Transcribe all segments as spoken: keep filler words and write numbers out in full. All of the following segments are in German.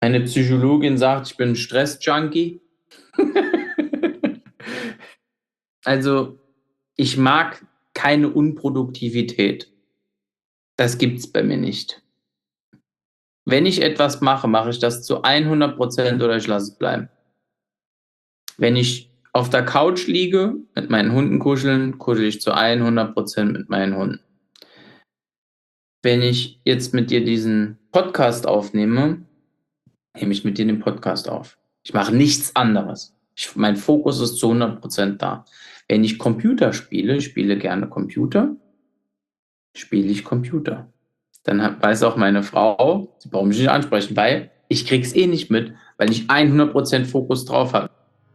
Meine Psychologin sagt, ich bin ein Stress-Junkie. Also, ich mag keine Unproduktivität. Das gibt's bei mir nicht. Wenn ich etwas mache, mache ich das zu hundert Prozent oder ich lasse es bleiben. Wenn ich auf der Couch liege, mit meinen Hunden kuscheln, kuschel ich zu hundert Prozent mit meinen Hunden. Wenn ich jetzt mit dir diesen Podcast aufnehme, nehme ich mit dir den Podcast auf. Ich mache nichts anderes. Ich, mein Fokus ist zu hundert Prozent da. Wenn ich Computer spiele, ich spiele gerne Computer, spiele ich Computer. Dann hat, weiß auch meine Frau, sie braucht mich nicht ansprechen, weil ich krieg's eh nicht mit, weil ich hundert Prozent Fokus drauf habe.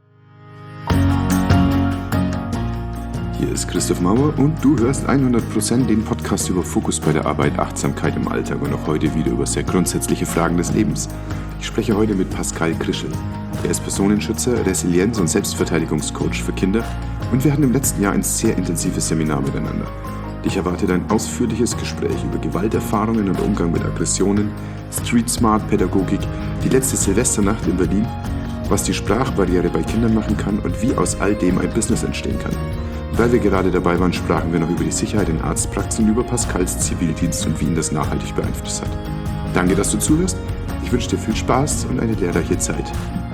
Hier ist Christoph Mauer und du hörst hundert Prozent den Podcast über Fokus bei der Arbeit, Achtsamkeit im Alltag und auch heute wieder über sehr grundsätzliche Fragen des Lebens. Ich spreche heute mit Pascal Krischel. Er ist Personenschützer, Resilienz- und Selbstverteidigungscoach für Kinder und wir hatten im letzten Jahr ein sehr intensives Seminar miteinander. Dich erwartet ein ausführliches Gespräch über Gewalterfahrungen und Umgang mit Aggressionen, Street-Smart-Pädagogik, die letzte Silvesternacht in Berlin, was die Sprachbarriere bei Kindern machen kann und wie aus all dem ein Business entstehen kann. Weil wir gerade dabei waren, sprachen wir noch über die Sicherheit in Arztpraxen und über Pascals Zivildienst und wie ihn das nachhaltig beeinflusst hat. Danke, dass du zuhörst. Ich wünsche dir viel Spaß und eine lehrreiche Zeit.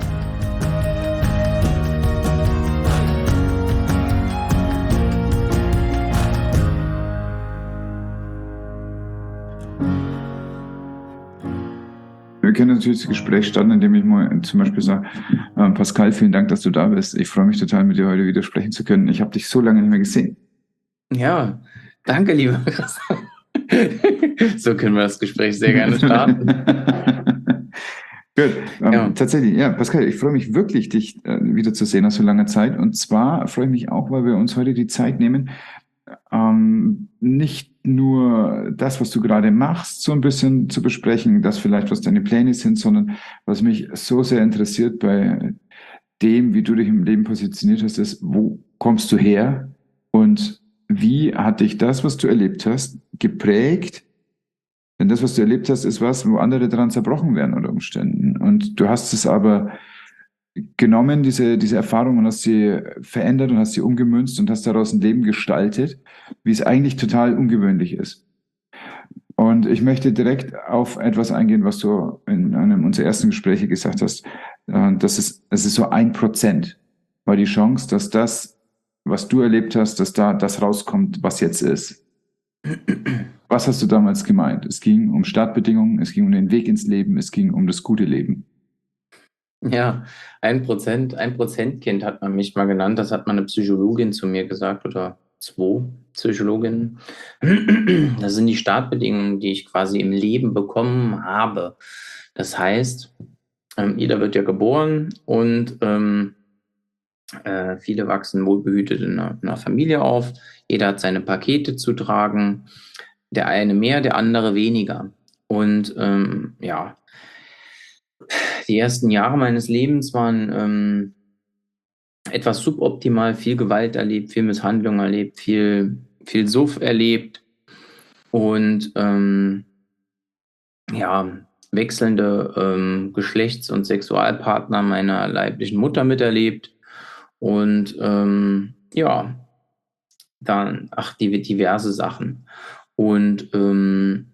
Wir können natürlich das Gespräch starten, indem ich mal zum Beispiel sage, äh, Pascal, vielen Dank, dass du da bist. Ich freue mich total, mit dir heute wieder sprechen zu können. Ich habe dich so lange nicht mehr gesehen. Ja, danke, lieber Christoph. So können wir das Gespräch sehr gerne starten. Gut, ähm, Ja. Tatsächlich, ja, Pascal, ich freue mich wirklich, dich äh, wiederzusehen nach so langer Zeit. Und zwar freue ich mich auch, weil wir uns heute die Zeit nehmen, ähm, nicht nur das, was du gerade machst, so ein bisschen zu besprechen, das vielleicht, was deine Pläne sind, sondern was mich so sehr interessiert bei dem, wie du dich im Leben positioniert hast, ist, wo kommst du her und wie hat dich das, was du erlebt hast, geprägt? Denn das, was du erlebt hast, ist was, wo andere daran zerbrochen werden unter Umständen. Und du hast es aber genommen, diese, diese Erfahrung, und hast sie verändert und hast sie umgemünzt und hast daraus ein Leben gestaltet, wie es eigentlich total ungewöhnlich ist. Und ich möchte direkt auf etwas eingehen, was du in einem unserer ersten Gespräche gesagt hast. Das ist, es ist so ein Prozent war die Chance, dass das, was du erlebt hast, dass da das rauskommt, was jetzt ist. Was hast du damals gemeint? Es ging um Startbedingungen, es ging um den Weg ins Leben, es ging um das gute Leben. Ja, ein Prozent, ein Prozentkind hat man mich mal genannt. Das hat mal eine Psychologin zu mir gesagt oder zwei Psychologinnen. Das sind die Startbedingungen, die ich quasi im Leben bekommen habe. Das heißt, ähm, jeder wird ja geboren und ähm, äh, viele wachsen wohlbehütet in einer, in einer Familie auf. Jeder hat seine Pakete zu tragen. Der eine mehr, der andere weniger. Und ähm, ja, die ersten Jahre meines Lebens waren ähm, etwas suboptimal, viel Gewalt erlebt, viel Misshandlung erlebt, viel, viel Suff erlebt und ähm, ja, wechselnde ähm, Geschlechts- und Sexualpartner meiner leiblichen Mutter miterlebt und ähm, ja, dann, ach, die, diverse Sachen und ähm,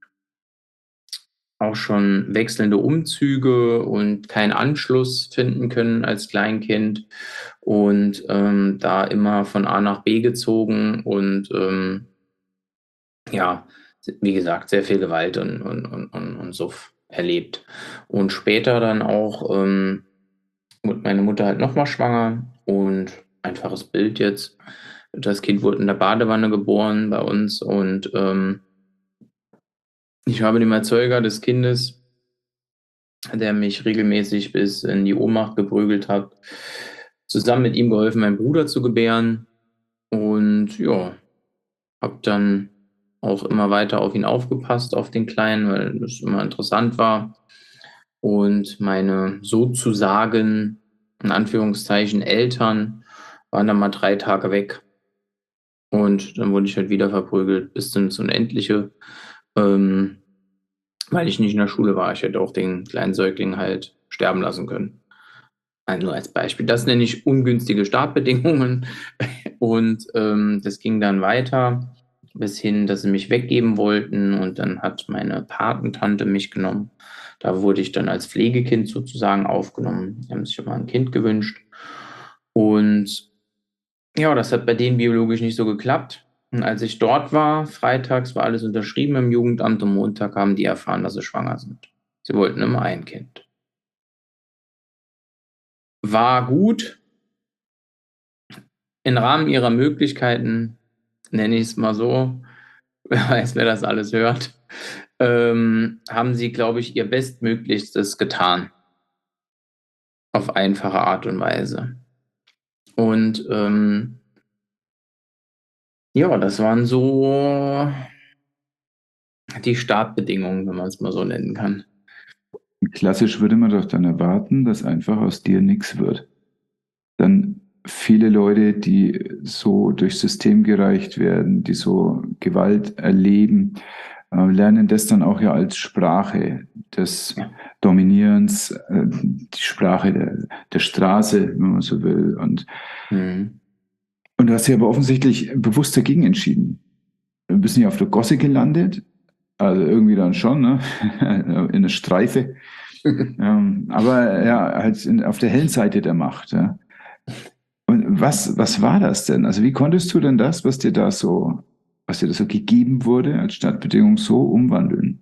auch schon wechselnde Umzüge und keinen Anschluss finden können als Kleinkind und ähm, da immer von A nach B gezogen und ähm, ja, wie gesagt, sehr viel Gewalt und, und, und, und, und Suff erlebt. Und später dann auch ähm, wurde meine Mutter halt nochmal schwanger und einfaches Bild jetzt. Das Kind wurde in der Badewanne geboren bei uns und ähm, ich habe dem Erzeuger des Kindes, der mich regelmäßig bis in die Ohnmacht geprügelt hat, zusammen mit ihm geholfen, meinen Bruder zu gebären. Und ja, habe dann auch immer weiter auf ihn aufgepasst, auf den Kleinen, weil das immer interessant war. Und meine sozusagen, in Anführungszeichen, Eltern waren dann mal drei Tage weg. Und dann wurde ich halt wieder verprügelt bis ins Unendliche. Ähm, weil ich nicht in der Schule war. Ich hätte auch den kleinen Säugling halt sterben lassen können. Also nur als Beispiel. Das nenne ich ungünstige Startbedingungen. Und ähm, das ging dann weiter bis hin, dass sie mich weggeben wollten. Und dann hat meine Patentante mich genommen. Da wurde ich dann als Pflegekind sozusagen aufgenommen. Die haben sich immer ein Kind gewünscht. Und ja, das hat bei denen biologisch nicht so geklappt. Und als ich dort war, freitags war alles unterschrieben im Jugendamt und Montag haben die erfahren, dass sie schwanger sind. Sie wollten immer ein Kind. War gut. Im Rahmen ihrer Möglichkeiten, nenne ich es mal so, wer weiß, wer das alles hört, ähm, haben sie, glaube ich, ihr Bestmöglichstes getan. Auf einfache Art und Weise. Und ähm, ja, das waren so die Startbedingungen, wenn man es mal so nennen kann. Klassisch würde man doch dann erwarten, dass einfach aus dir nichts wird. Dann viele Leute, die so durchs System gereicht werden, die so Gewalt erleben, äh, lernen das dann auch ja als Sprache des Ja. Dominierens, äh, die Sprache der, der Straße, wenn man so will. Und, Mhm. und du hast dich aber offensichtlich bewusst dagegen entschieden. Du bist nicht auf der Gosse gelandet, also irgendwie dann schon, ne? In der Streife. ähm, aber ja, halt in, auf der hellen Seite der Macht. Ja. Und was, was war das denn? Also wie konntest du denn das, was dir da so, was dir da so gegeben wurde, als Startbedingung so umwandeln?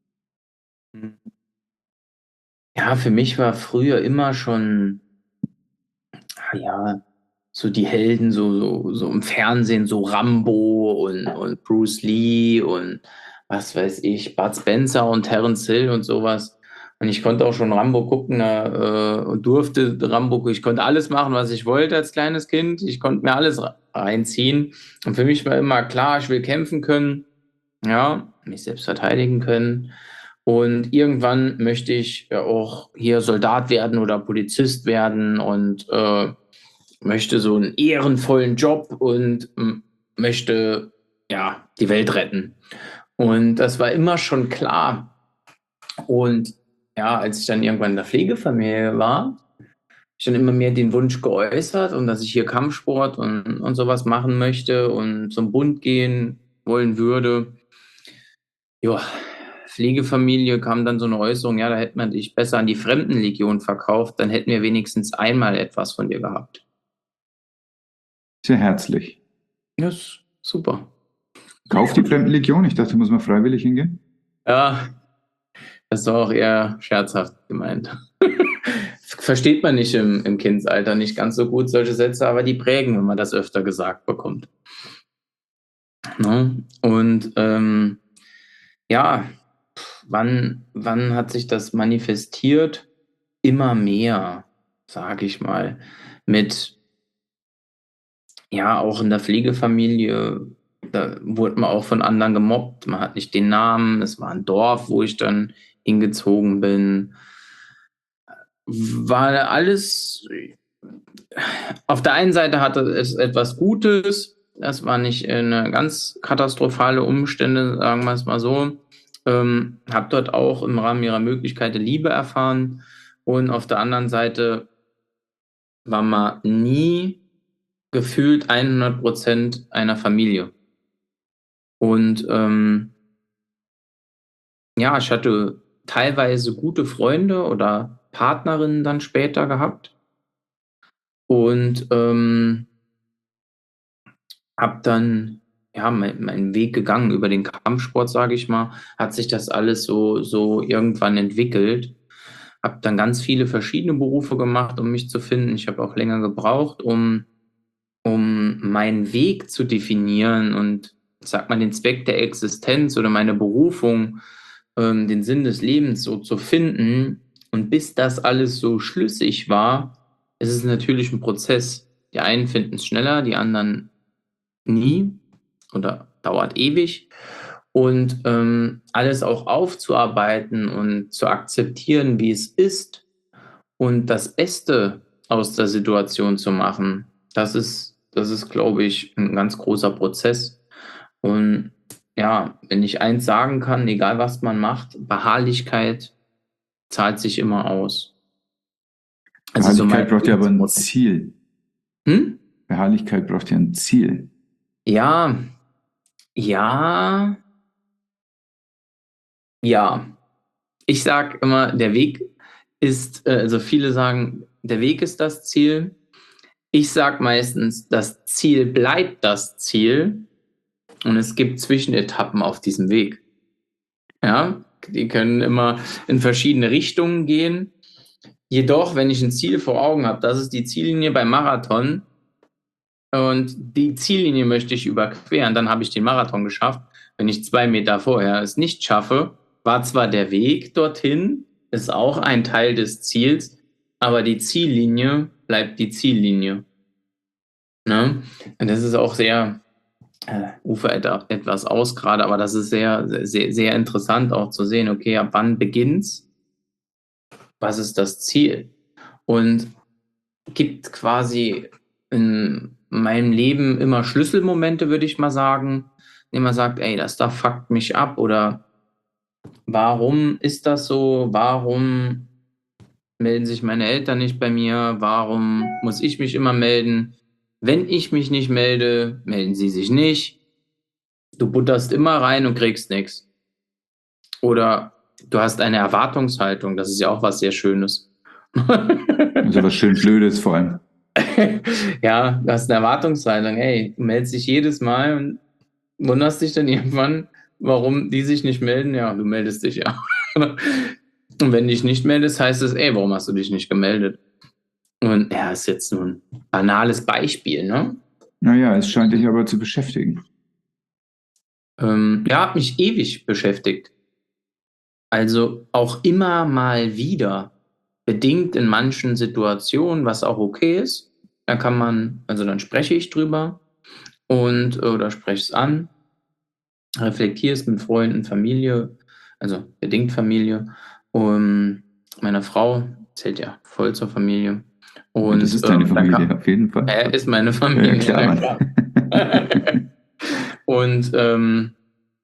Ja, für mich war früher immer schon, ah ja, so die Helden, so, so, so im Fernsehen, so Rambo und, und Bruce Lee und was weiß ich, Bud Spencer und Terence Hill und sowas. Und ich konnte auch schon Rambo gucken äh, und durfte Rambo, ich konnte alles machen, was ich wollte als kleines Kind. Ich konnte mir alles reinziehen. Und für mich war immer klar, ich will kämpfen können, ja, mich selbst verteidigen können. Und irgendwann möchte ich ja auch hier Soldat werden oder Polizist werden und äh, möchte so einen ehrenvollen Job und m- möchte ja die Welt retten. Und das war immer schon klar. Und ja, als ich dann irgendwann in der Pflegefamilie war, habe ich dann immer mehr den Wunsch geäußert und dass ich hier Kampfsport und, und sowas machen möchte und zum Bund gehen wollen würde. Ja, Pflegefamilie kam dann so eine Äußerung, ja, da hätte man dich besser an die Fremdenlegion verkauft, dann hätten wir wenigstens einmal etwas von dir gehabt. Sehr herzlich. Ja, ist super. Kauf die Fremdenlegion. Ich dachte, muss man freiwillig hingehen. Ja, das war auch eher scherzhaft gemeint. Versteht man nicht im, im Kindsalter nicht ganz so gut solche Sätze, aber die prägen, wenn man das öfter gesagt bekommt. Ne? Und ähm, ja, wann, wann hat sich das manifestiert? Immer mehr, sage ich mal. Mit, ja, auch in der Pflegefamilie, da wurde man auch von anderen gemobbt. Man hat nicht den Namen. Es war ein Dorf, wo ich dann hingezogen bin. War alles, auf der einen Seite hatte es etwas Gutes. Das war nicht eine ganz katastrophale Umstände, sagen wir es mal so. Ähm, habe dort auch im Rahmen ihrer Möglichkeiten Liebe erfahren. Und auf der anderen Seite war man nie gefühlt hundert Prozent einer Familie. Und ähm, ja, ich hatte teilweise gute Freunde oder Partnerinnen dann später gehabt. Und ähm, habe dann ja mein, meinen Weg gegangen über den Kampfsport, sage ich mal, hat sich das alles so, so irgendwann entwickelt. Habe dann ganz viele verschiedene Berufe gemacht, um mich zu finden. Ich habe auch länger gebraucht, um, um meinen Weg zu definieren und, sag mal, den Zweck der Existenz oder meine Berufung, ähm, den Sinn des Lebens so zu finden. Und bis das alles so schlüssig war, ist es natürlich ein Prozess. Die einen finden es schneller, die anderen nie oder dauert ewig. Und ähm, alles auch aufzuarbeiten und zu akzeptieren, wie es ist und das Beste aus der Situation zu machen, das ist, das ist, glaube ich, ein ganz großer Prozess. Und ja, wenn ich eins sagen kann, egal was man macht, Beharrlichkeit zahlt sich immer aus. Also so Beharrlichkeit mein braucht ja aber ein Lebensmotto. Ziel. Hm? Beharrlichkeit braucht ja ein Ziel. Ja, ja, ja. Ich sage immer, der Weg ist, äh, also viele sagen, der Weg ist das Ziel. Ich sage meistens, das Ziel bleibt das Ziel und es gibt Zwischenetappen auf diesem Weg. Ja, die können immer in verschiedene Richtungen gehen. Jedoch, wenn ich ein Ziel vor Augen habe, das ist die Ziellinie beim Marathon und die Ziellinie möchte ich überqueren, dann habe ich den Marathon geschafft. Wenn ich zwei Meter vorher es nicht schaffe, war zwar der Weg dorthin, ist auch ein Teil des Ziels, aber die Ziellinie bleibt die Ziellinie. Ne? Und das ist auch sehr, äh, ufert etwas aus gerade, aber das ist sehr, sehr, sehr interessant auch zu sehen, okay, ab wann beginnt's? Was ist das Ziel? Und gibt quasi in meinem Leben immer Schlüsselmomente, würde ich mal sagen, indem man sagt, ey, das da fuckt mich ab oder warum ist das so? Warum melden sich meine Eltern nicht bei mir? Warum muss ich mich immer melden? Wenn ich mich nicht melde, melden sie sich nicht. Du butterst immer rein und kriegst nichts. Oder du hast eine Erwartungshaltung, das ist ja auch was sehr Schönes. Also was schön Blödes vor allem. Ja, du hast eine Erwartungshaltung, ey, du meldest dich jedes Mal und wunderst dich dann irgendwann, warum die sich nicht melden. Ja, du meldest dich ja. Und wenn du dich nicht meldest, heißt es, ey, warum hast du dich nicht gemeldet? Und ja, ist jetzt nur ein banales Beispiel, ne? Naja, es scheint dich aber zu beschäftigen. Ähm, ja, hat mich ewig beschäftigt. Also auch immer mal wieder, bedingt in manchen Situationen, was auch okay ist. Da kann man, also dann spreche ich drüber und oder spreche es an, reflektiere es mit Freunden, Familie, also bedingt Familie. Und meine Frau zählt ja voll zur Familie. Und, Und das ist deine ähm, dann Familie, kann, auf jeden Fall. er ist meine Familie. Ja, klar, na Mann. klar. Und ähm,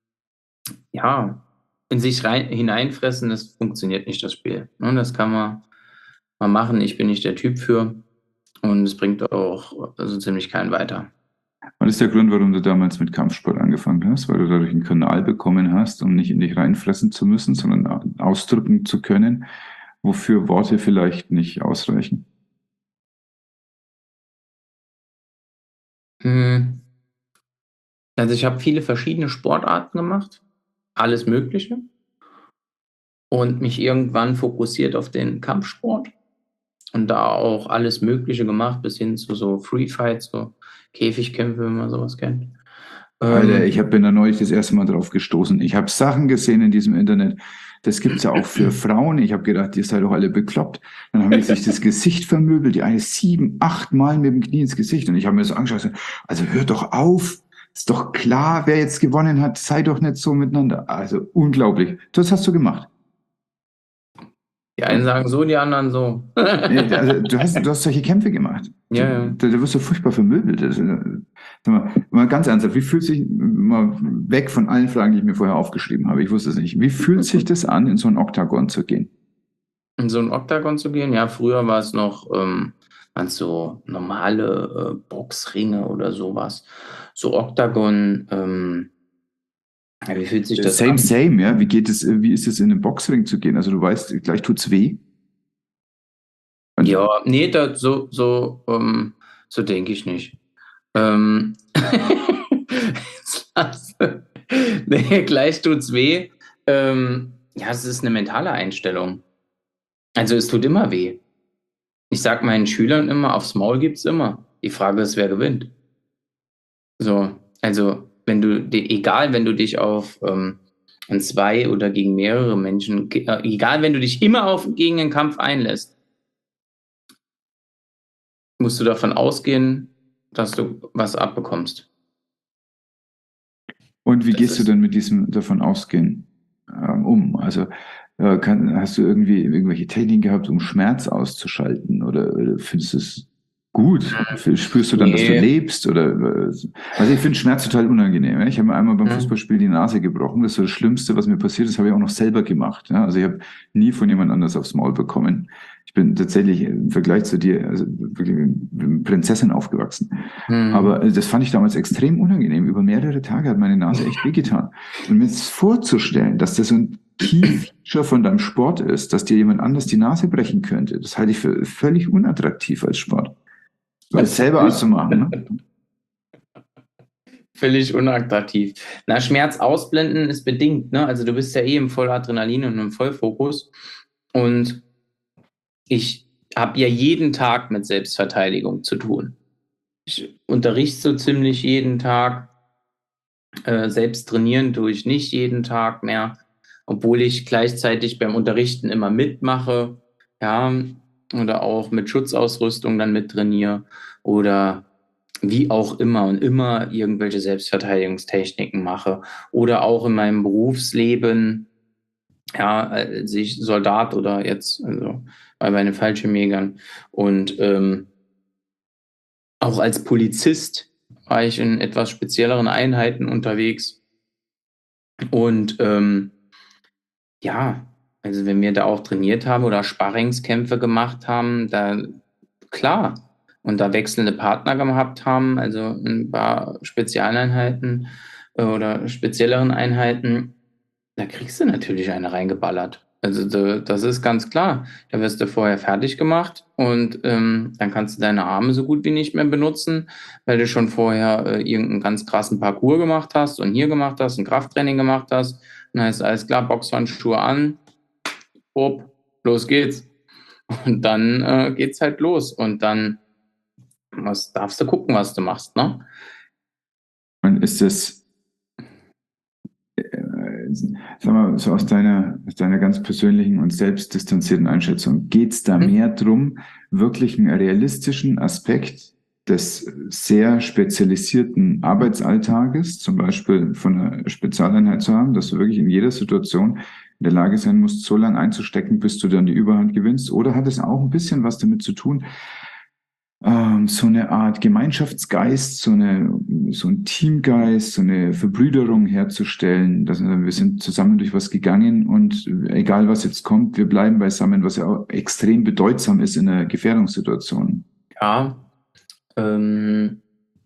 ja, in sich rein, hineinfressen, das funktioniert nicht, das Spiel. Und das kann man mal machen. Ich bin nicht der Typ für. Und es bringt auch also ziemlich keinen weiter. Und das ist der Grund, warum du damals mit Kampfsport angefangen hast, weil du dadurch einen Kanal bekommen hast, um nicht in dich reinfressen zu müssen, sondern ausdrücken zu können, wofür Worte vielleicht nicht ausreichen. Hm. Also ich habe viele verschiedene Sportarten gemacht, alles Mögliche. Und mich irgendwann fokussiert auf den Kampfsport. Und da auch alles Mögliche gemacht, bis hin zu so Free Fights, so Käfigkämpfe, wenn man sowas kennt. Alter, Ähm, ich hab, bin da neulich das erste Mal drauf gestoßen. Ich habe Sachen gesehen in diesem Internet. Das gibt's ja auch für Frauen. Ich habe gedacht, ihr seid doch alle bekloppt. Dann haben die sich das Gesicht vermöbelt, die eine sieben, acht Mal mit dem Knie ins Gesicht. Und ich habe mir so angeschaut, also hört doch auf. Ist doch klar, wer jetzt gewonnen hat. Sei doch nicht so miteinander. Also unglaublich. Das hast du gemacht. die einen sagen so, die anderen so. Nee, also du hast, du hast solche Kämpfe gemacht. Ja, ja. Da, da wirst du furchtbar vermöbelt. Das, äh, sag mal, mal ganz ernsthaft, wie fühlt sich, mal weg von allen Fragen, die ich mir vorher aufgeschrieben habe, ich wusste es nicht, wie fühlt sich das an, in so ein Oktagon zu gehen? In so ein Oktagon zu gehen? Ja, früher war es noch ähm, waren's so normale äh, Boxringe oder sowas. So Oktagon, ähm, ja, wie fühlt sich das Same, an? same, ja. Wie geht es, wie ist es in einen Boxring zu gehen? Also du weißt, gleich tut's weh. Und Ja, nee, da, so, so, ähm, so denke ich nicht. Ähm, nee, gleich tut's weh. Ähm, ja, es ist eine mentale Einstellung. Also es tut immer weh. Ich sag meinen Schülern immer, aufs Maul gibt's immer. Die Frage ist, wer gewinnt. So, also wenn du, di- egal, wenn du dich auf ähm, an zwei oder gegen mehrere Menschen, ge- äh, egal, wenn du dich immer auf gegen einen Kampf einlässt, musst du davon ausgehen, dass du was abbekommst. Und wie Das gehst du ist- dann mit diesem davon ausgehen ähm, um? Also äh, kann, hast du irgendwie irgendwelche Techniken gehabt, um Schmerz auszuschalten? Oder, oder findest du es gut? Spürst du dann, dass du Nee. lebst? Oder, also ich finde Schmerz total unangenehm. Ich habe mir einmal beim Mhm. Fußballspiel die Nase gebrochen. Das ist so das Schlimmste, was mir passiert ist, habe ich auch noch selber gemacht. Ja? Also ich habe nie von jemand anders aufs Maul bekommen. Ich bin tatsächlich im Vergleich zu dir, also wirklich mit Prinzessin aufgewachsen. Mhm. Aber das fand ich damals extrem unangenehm. Über mehrere Tage hat meine Nase echt wehgetan. Und mir jetzt vorzustellen, dass das so ein Key-Feature von deinem Sport ist, dass dir jemand anders die Nase brechen könnte, das halte ich für völlig unattraktiv als Sport. Weil es selber auszumachen, ne? Völlig unattraktiv. Na, Schmerz ausblenden ist bedingt, ne? Also du bist ja eh im Volladrenalin und im Vollfokus. Und ich habe ja jeden Tag mit Selbstverteidigung zu tun. Ich unterrichte so ziemlich jeden Tag. Äh, selbst trainieren tue ich nicht jeden Tag mehr, obwohl ich gleichzeitig beim Unterrichten immer mitmache, ja, oder auch mit Schutzausrüstung dann mittrainiere oder wie auch immer und immer irgendwelche Selbstverteidigungstechniken mache. Oder auch in meinem Berufsleben, ja, als ich Soldat oder jetzt, also bei meinen Fallschirmjägern und ähm, auch als Polizist war ich in etwas spezielleren Einheiten unterwegs. Und ähm, ja, also wenn wir da auch trainiert haben oder Sparringskämpfe gemacht haben, da klar, und da wechselnde Partner gehabt haben, also ein paar Spezialeinheiten äh, oder spezielleren Einheiten, da kriegst du natürlich eine reingeballert. Also da, das ist ganz klar. Da wirst du vorher fertig gemacht und ähm, dann kannst du deine Arme so gut wie nicht mehr benutzen, weil du schon vorher äh, irgendeinen ganz krassen Parcours gemacht hast und hier gemacht hast, ein Krafttraining gemacht hast. Und dann heißt alles klar, Boxhandschuhe an, hopp, los geht's. Und dann äh, geht's halt los. Und dann was, darfst du gucken, was du machst, ne? Und ist das, äh, sag mal, so aus deiner, aus deiner ganz persönlichen und selbstdistanzierten Einschätzung, geht es da Hm? mehr drum, wirklich einen realistischen Aspekt des sehr spezialisierten Arbeitsalltages, zum Beispiel von einer Spezialeinheit zu haben, dass du wirklich in jeder Situation in der Lage sein musst, so lange einzustecken, bis du dann die Überhand gewinnst? Oder hat es auch ein bisschen was damit zu tun, ähm, so eine Art Gemeinschaftsgeist, so, eine, so ein Teamgeist, so eine Verbrüderung herzustellen, dass wir wir sind zusammen durch was gegangen und egal was jetzt kommt, wir bleiben beisammen, was ja auch extrem bedeutsam ist in einer Gefährdungssituation. Ja, ähm,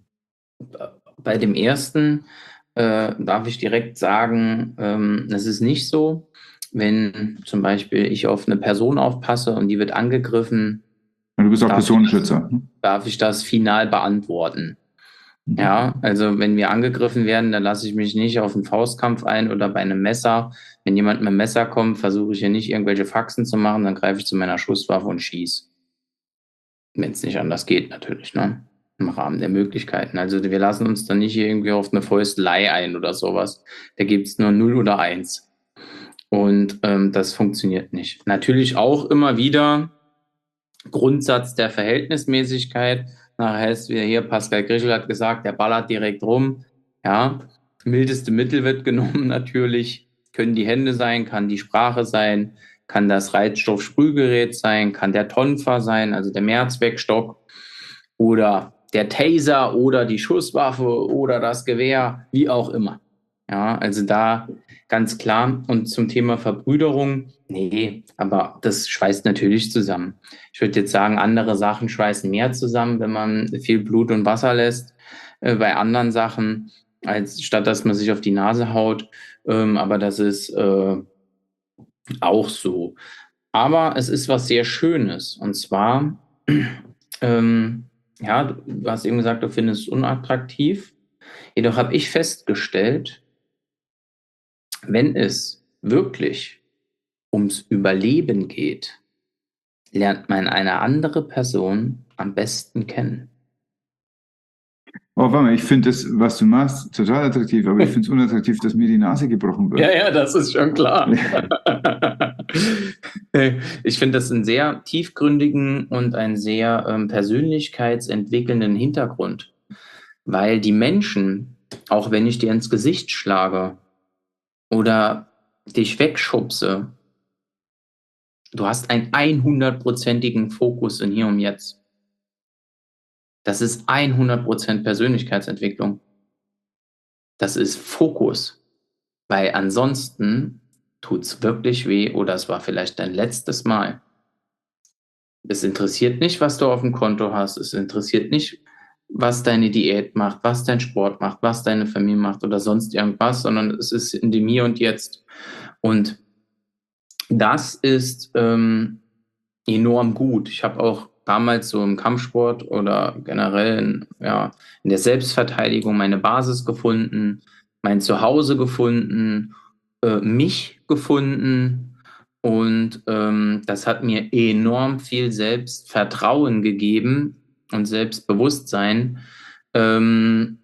bei dem ersten äh, darf ich direkt sagen, ähm, es ist nicht so, wenn zum Beispiel ich auf eine Person aufpasse und die wird angegriffen, Du bist auch darf ich das, Personenschützer. hm? darf ich das final beantworten. Mhm. Ja, also wenn wir angegriffen werden, dann lasse ich mich nicht auf einen Faustkampf ein oder bei einem Messer. Wenn jemand mit einem Messer kommt, versuche ich hier nicht irgendwelche Faxen zu machen, dann greife ich zu meiner Schusswaffe und schieße. Wenn es nicht anders geht, natürlich, ne? Im Rahmen der Möglichkeiten. Also wir lassen uns dann nicht irgendwie auf eine Fäustelei ein oder sowas. Da gibt es nur null oder eins. Und ähm, das funktioniert nicht. Natürlich auch immer wieder Grundsatz der Verhältnismäßigkeit. Nachher heißt wieder hier, Pascal Grischel hat gesagt, der ballert direkt rum. Ja, mildeste Mittel wird genommen natürlich. Können die Hände sein, kann die Sprache sein, kann das Reizstoffsprühgerät sein, kann der Tonfa sein, also der Mehrzweckstock oder der Taser oder die Schusswaffe oder das Gewehr, wie auch immer. Ja, also da ganz klar. Und zum Thema Verbrüderung, nee, aber das schweißt natürlich zusammen. Ich würde jetzt sagen, andere Sachen schweißen mehr zusammen, wenn man viel Blut und Wasser lässt, äh, bei anderen Sachen, als statt dass man sich auf die Nase haut. Ähm, aber das ist äh, auch so. Aber es ist was sehr Schönes. Und zwar, ähm, ja, du hast eben gesagt, du findest es unattraktiv. Jedoch habe ich festgestellt, wenn es wirklich ums Überleben geht, lernt man eine andere Person am besten kennen. Oh, warte mal, ich finde das, was du machst, total attraktiv, aber ich finde es unattraktiv, dass mir die Nase gebrochen wird. Ja, ja, das ist schon klar. Ich finde das einen sehr tiefgründigen und einen sehr ähm, persönlichkeitsentwickelnden Hintergrund, weil die Menschen, auch wenn ich dir ins Gesicht schlage oder dich wegschubse, du hast einen hundertprozentigen Fokus in Hier und Jetzt. Das ist hundert Prozent Persönlichkeitsentwicklung. Das ist Fokus, weil ansonsten tut's wirklich weh oder es war vielleicht dein letztes Mal. Es interessiert nicht, was du auf dem Konto hast. Es interessiert nicht, was deine Diät macht, was dein Sport macht, was deine Familie macht oder sonst irgendwas, sondern es ist in dem Hier und Jetzt. Und das ist ähm, enorm gut. Ich habe auch damals so im Kampfsport oder generell in, ja, in der Selbstverteidigung meine Basis gefunden, mein Zuhause gefunden, äh, mich gefunden und ähm, das hat mir enorm viel Selbstvertrauen gegeben und Selbstbewusstsein, ähm,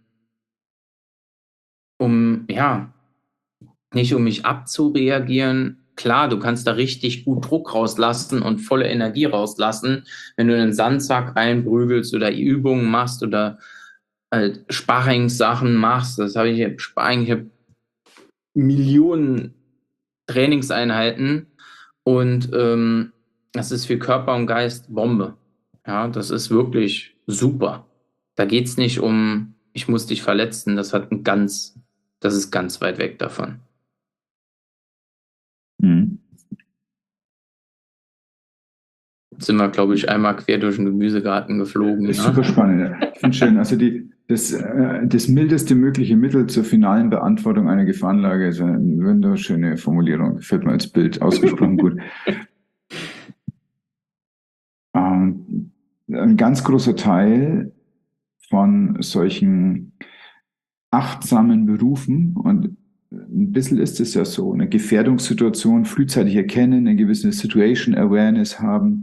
um, ja, nicht um mich abzureagieren. Klar, du kannst da richtig gut Druck rauslassen und volle Energie rauslassen, wenn du in einen Sandsack reinprügelst oder Übungen machst oder halt Sparringssachen machst. Das habe ich, Sparring, ich habe Millionen Trainingseinheiten und ähm, das ist für Körper und Geist Bombe. Ja, das ist wirklich super. Da geht's nicht um, ich muss dich verletzen. Das hat ein ganz, das ist ganz weit weg davon. Mhm. Jetzt sind wir, glaube ich, einmal quer durch den Gemüsegarten geflogen. Das ist Ja? super spannend. Ja. Ich finde schön. Also die, das, äh, das mildeste mögliche Mittel zur finalen Beantwortung einer Gefahrenlage ist eine wunderschöne Formulierung. Gefällt mir als Bild ausgesprochen gut. Ähm, ein ganz großer Teil von solchen achtsamen Berufen, und ein bisschen ist es ja so, eine Gefährdungssituation frühzeitig erkennen, eine gewisse Situation Awareness haben.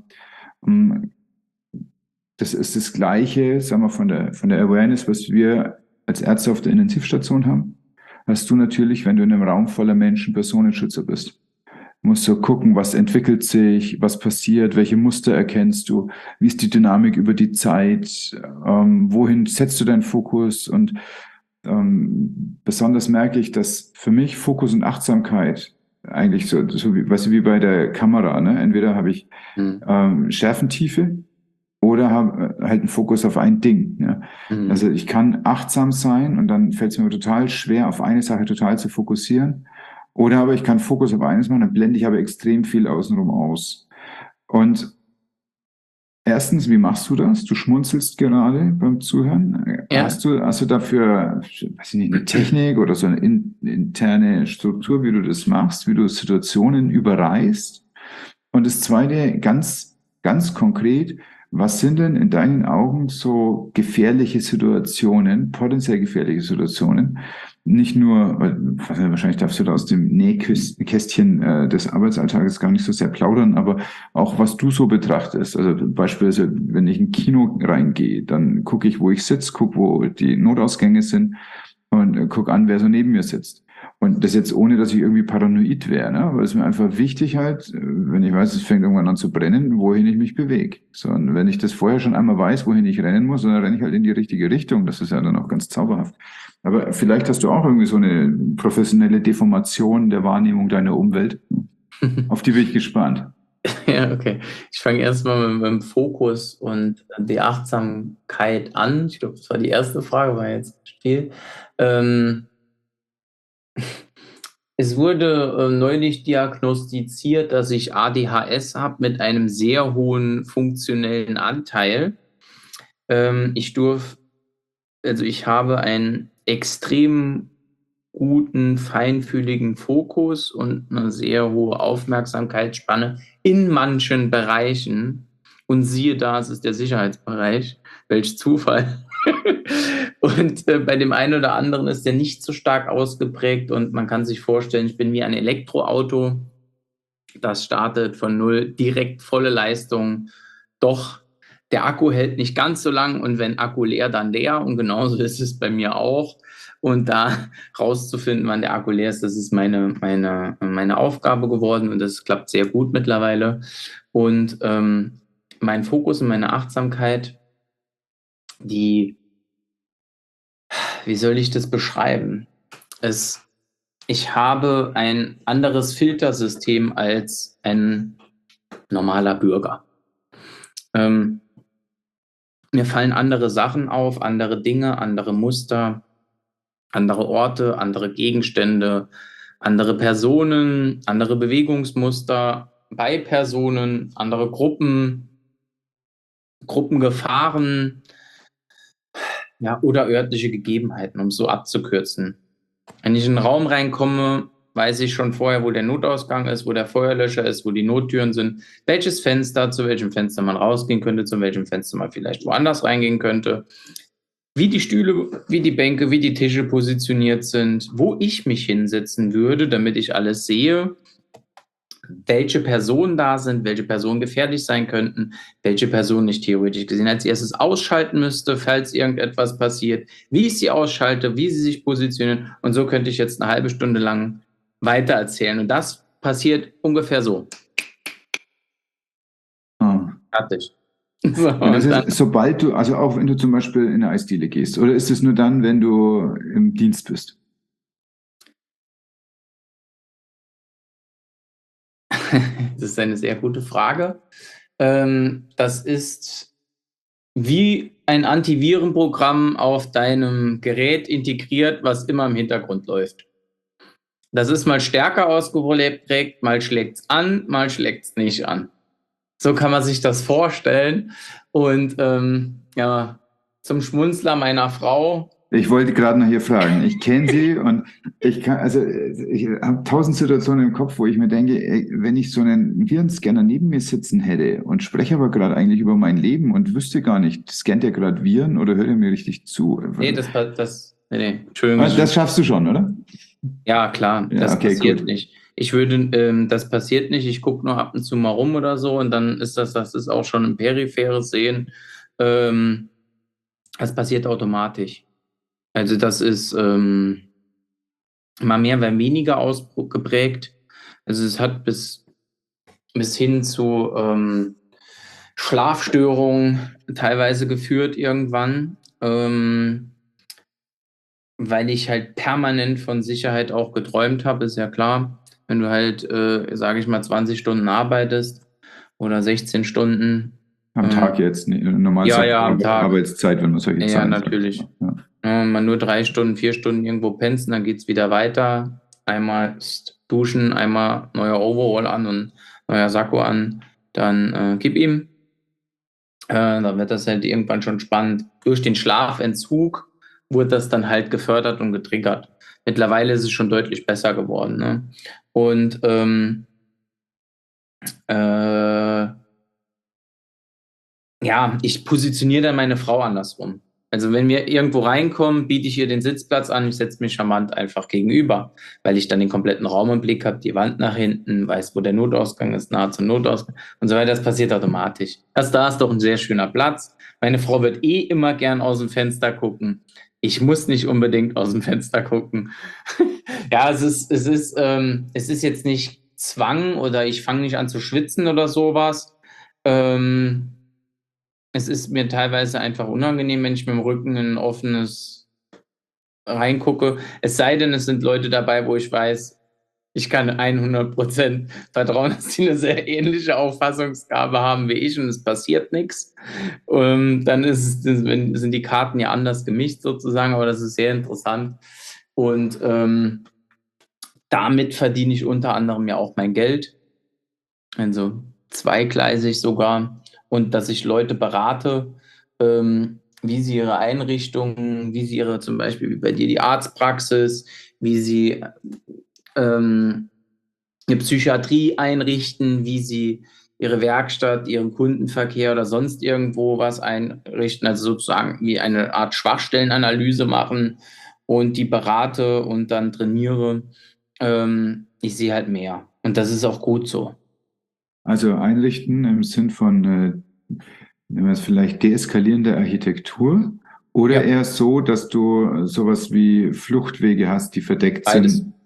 Das ist das Gleiche, sagen wir, von der, von der Awareness, was wir als Ärzte auf der Intensivstation haben. Hast du natürlich, wenn du in einem Raum voller Menschen Personenschützer bist. Du musst so gucken, was entwickelt sich, was passiert, welche Muster erkennst du, wie ist die Dynamik über die Zeit, ähm, wohin setzt du deinen Fokus? Und ähm, besonders merke ich, dass für mich Fokus und Achtsamkeit eigentlich so, so wie, weißt du, wie bei der Kamera, ne? Entweder habe ich Hm. ähm, Schärfentiefe oder habe halt einen Fokus auf ein Ding. Ja? Mhm. Also ich kann achtsam sein und dann fällt es mir total schwer, auf eine Sache total zu fokussieren. Oder aber ich kann Fokus auf eines machen, dann blende ich aber extrem viel außenrum aus. Und erstens, wie machst du das? Du schmunzelst gerade beim Zuhören. Ja. Hast du, hast du dafür, weiß ich nicht, eine Technik oder so eine in, interne Struktur, wie du das machst, wie du Situationen überreißt? Und das Zweite, ganz, ganz konkret, was sind denn in deinen Augen so gefährliche Situationen, potenziell gefährliche Situationen? Nicht nur, weil wahrscheinlich darfst du da aus dem Nähkästchen äh, des Arbeitsalltages gar nicht so sehr plaudern, aber auch was du so betrachtest. Also beispielsweise, wenn ich in ein Kino reingehe, dann gucke ich, wo ich sitze, gucke, wo die Notausgänge sind und äh, gucke an, wer so neben mir sitzt. Und das jetzt ohne, dass ich irgendwie paranoid wäre, ne? Aber es ist mir einfach wichtig halt, wenn ich weiß, es fängt irgendwann an zu brennen, wohin ich mich bewege. So, und wenn ich das vorher schon einmal weiß, wohin ich rennen muss, dann renne ich halt in die richtige Richtung. Das ist ja dann auch ganz zauberhaft. Aber vielleicht hast du auch irgendwie so eine professionelle Deformation der Wahrnehmung deiner Umwelt. Auf die bin ich gespannt. Ja, okay. Ich fange erstmal mit, mit dem Fokus und der Achtsamkeit an. Ich glaube, das war die erste Frage, war jetzt viel. Ähm, Es wurde äh, neulich diagnostiziert, dass ich A D H S habe mit einem sehr hohen funktionellen Anteil. Ähm, ich durf, also ich habe einen extrem guten, feinfühligen Fokus und eine sehr hohe Aufmerksamkeitsspanne in manchen Bereichen. Und siehe da, es ist der Sicherheitsbereich. Welch Zufall. Und äh, bei dem einen oder anderen ist der nicht so stark ausgeprägt und man kann sich vorstellen, ich bin wie ein Elektroauto. Das startet von null, direkt volle Leistung. Doch der Akku hält nicht ganz so lang und wenn Akku leer, dann leer. Und genauso ist es bei mir auch. Und da rauszufinden, wann der Akku leer ist, das ist meine, meine, meine Aufgabe geworden und das klappt sehr gut mittlerweile. Und ähm, mein Fokus und meine Achtsamkeit, die, wie soll ich das beschreiben? Es, ich habe ein anderes Filtersystem als ein normaler Bürger. Ähm, mir fallen andere Sachen auf, andere Dinge, andere Muster, andere Orte, andere Gegenstände, andere Personen, andere Bewegungsmuster bei Personen, andere Gruppen, Gruppengefahren, ja, oder örtliche Gegebenheiten, um es so abzukürzen. Wenn ich in einen Raum reinkomme, weiß ich schon vorher, wo der Notausgang ist, wo der Feuerlöscher ist, wo die Nottüren sind, welches Fenster, zu welchem Fenster man rausgehen könnte, zu welchem Fenster man vielleicht woanders reingehen könnte, wie die Stühle, wie die Bänke, wie die Tische positioniert sind, wo ich mich hinsetzen würde, damit ich alles sehe, welche Personen da sind, welche Personen gefährlich sein könnten, welche Personen ich theoretisch gesehen als erstes ausschalten müsste, falls irgendetwas passiert, wie ich sie ausschalte, wie sie sich positionieren. Und so könnte ich jetzt eine halbe Stunde lang weitererzählen. Und das passiert ungefähr so. Ah. Fertig. So, und das ist, sobald du, also auch wenn du zum Beispiel in eine Eisdiele gehst, oder ist es nur dann, wenn du im Dienst bist? Das ist eine sehr gute Frage. Ähm, das ist wie ein Antivirenprogramm auf deinem Gerät integriert, was immer im Hintergrund läuft. Das ist mal stärker ausgeprägt, mal schlägt es an, mal schlägt es nicht an. So kann man sich das vorstellen. Und ähm, ja, zum Schmunzler meiner Frau. Ich wollte gerade noch hier fragen. Ich kenne sie und ich kann, also ich habe tausend Situationen im Kopf, wo ich mir denke, ey, wenn ich so einen Virenscanner neben mir sitzen hätte und spreche aber gerade eigentlich über mein Leben und wüsste gar nicht, scannt er gerade Viren oder hört er mir richtig zu? Nee, das, das, nee, nee, Entschuldigung. Also das schaffst du schon, oder? Ja, klar, ja, das okay, passiert gut. nicht. Ich würde, ähm, das passiert nicht, ich gucke nur ab und zu mal rum oder so und dann ist das, das ist auch schon ein peripheres Sehen. Ähm, das passiert automatisch. Also das ist ähm, mal mehr, mal weniger ausgeprägt. Also es hat bis, bis hin zu ähm, Schlafstörungen teilweise geführt irgendwann, ähm, weil ich halt permanent von Sicherheit auch geträumt habe, ist ja klar. Wenn du halt, äh, sage ich mal, zwanzig Stunden arbeitest oder sechzehn Stunden. Am Tag jetzt, ne? Normal ja, ja, am Tag. Arbeitszeit, wenn man solche ja, Zahlen ja, natürlich. sagt. Ja. Wenn man nur drei Stunden, vier Stunden irgendwo penst, dann geht's wieder weiter. Einmal duschen, einmal neuer Overall an und neuer Sakko an, dann äh, gib ihm. Äh, dann wird das halt irgendwann schon spannend. Durch den Schlafentzug wurde das dann halt gefördert und getriggert. Mittlerweile ist es schon deutlich besser geworden. Ne? Und ähm, äh, ja, ich positioniere dann meine Frau andersrum. Also wenn wir irgendwo reinkommen, biete ich ihr den Sitzplatz an, ich setze mich charmant einfach gegenüber, weil ich dann den kompletten Raum im Blick habe, die Wand nach hinten, weiß, wo der Notausgang ist, nahe zum Notausgang und so weiter. Das passiert automatisch. Das da ist doch ein sehr schöner Platz. Meine Frau wird eh immer gern aus dem Fenster gucken. Ich muss nicht unbedingt aus dem Fenster gucken. Ja, es ist, es ist, ähm, es ist jetzt nicht Zwang oder ich fange nicht an zu schwitzen oder sowas. Ähm, Es ist mir teilweise einfach unangenehm, wenn ich mit dem Rücken in ein offenes reingucke. Es sei denn, es sind Leute dabei, wo ich weiß, ich kann hundert Prozent vertrauen, dass die eine sehr ähnliche Auffassungsgabe haben wie ich und es passiert nichts. Ähm, dann ist es, sind die Karten ja anders gemischt sozusagen, aber das ist sehr interessant. Und ähm, damit verdiene ich unter anderem ja auch mein Geld. Also zweigleisig sogar. Und dass ich Leute berate, ähm, wie sie ihre Einrichtungen, wie sie ihre, zum Beispiel wie bei dir die Arztpraxis, wie sie ähm, eine Psychiatrie einrichten, wie sie ihre Werkstatt, ihren Kundenverkehr oder sonst irgendwo was einrichten, also sozusagen wie eine Art Schwachstellenanalyse machen und die berate und dann trainiere. Ähm, ich sehe halt mehr. Und das ist auch gut so. Also einrichten im Sinn von, äh, nehmen wir es vielleicht deeskalierende Architektur oder Ja. eher so, dass du sowas wie Fluchtwege hast, die verdeckt Beides. sind?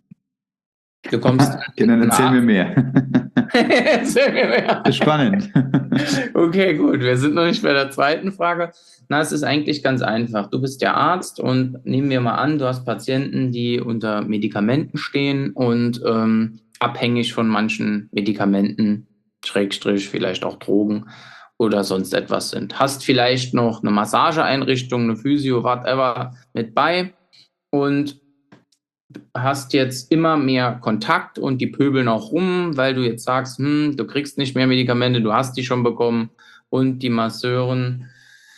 Du kommst. Genau, erzähl mir mehr. Erzähl mir mehr. Das ist spannend. Okay, gut. Wir sind noch nicht bei der zweiten Frage. Na, es ist eigentlich ganz einfach. Du bist der Arzt und nehmen wir mal an, du hast Patienten, die unter Medikamenten stehen und ähm, abhängig von manchen Medikamenten, Schrägstrich, vielleicht auch Drogen. oder sonst etwas sind. Hast vielleicht noch eine Massageeinrichtung, eine Physio, whatever mit bei und hast jetzt immer mehr Kontakt und die pöbeln auch rum, weil du jetzt sagst, hm, du kriegst nicht mehr Medikamente, du hast die schon bekommen und die Masseuren,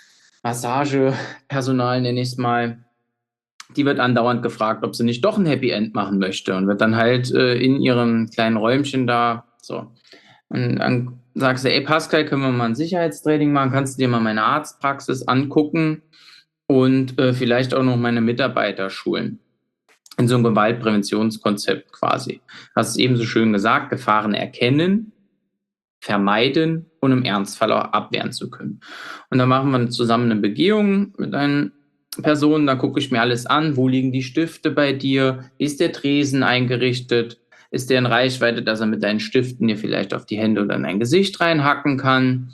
Massagepersonal nenne ich es mal, die wird andauernd gefragt, ob sie nicht doch ein Happy End machen möchte und wird dann halt äh, in ihrem kleinen Räumchen da so. Und dann sagst du, ey Pascal, können wir mal ein Sicherheitstraining machen? Kannst du dir mal meine Arztpraxis angucken und äh, vielleicht auch noch meine Mitarbeiter schulen? In so einem Gewaltpräventionskonzept quasi. Hast es eben so schön gesagt, Gefahren erkennen, vermeiden und im Ernstfall auch abwehren zu können. Und dann machen wir zusammen eine Begehung mit einer Person, dann gucke ich mir alles an, wo liegen die Stifte bei dir, wie ist der Tresen eingerichtet, ist der in Reichweite, dass er mit deinen Stiften dir vielleicht auf die Hände oder in dein Gesicht reinhacken kann,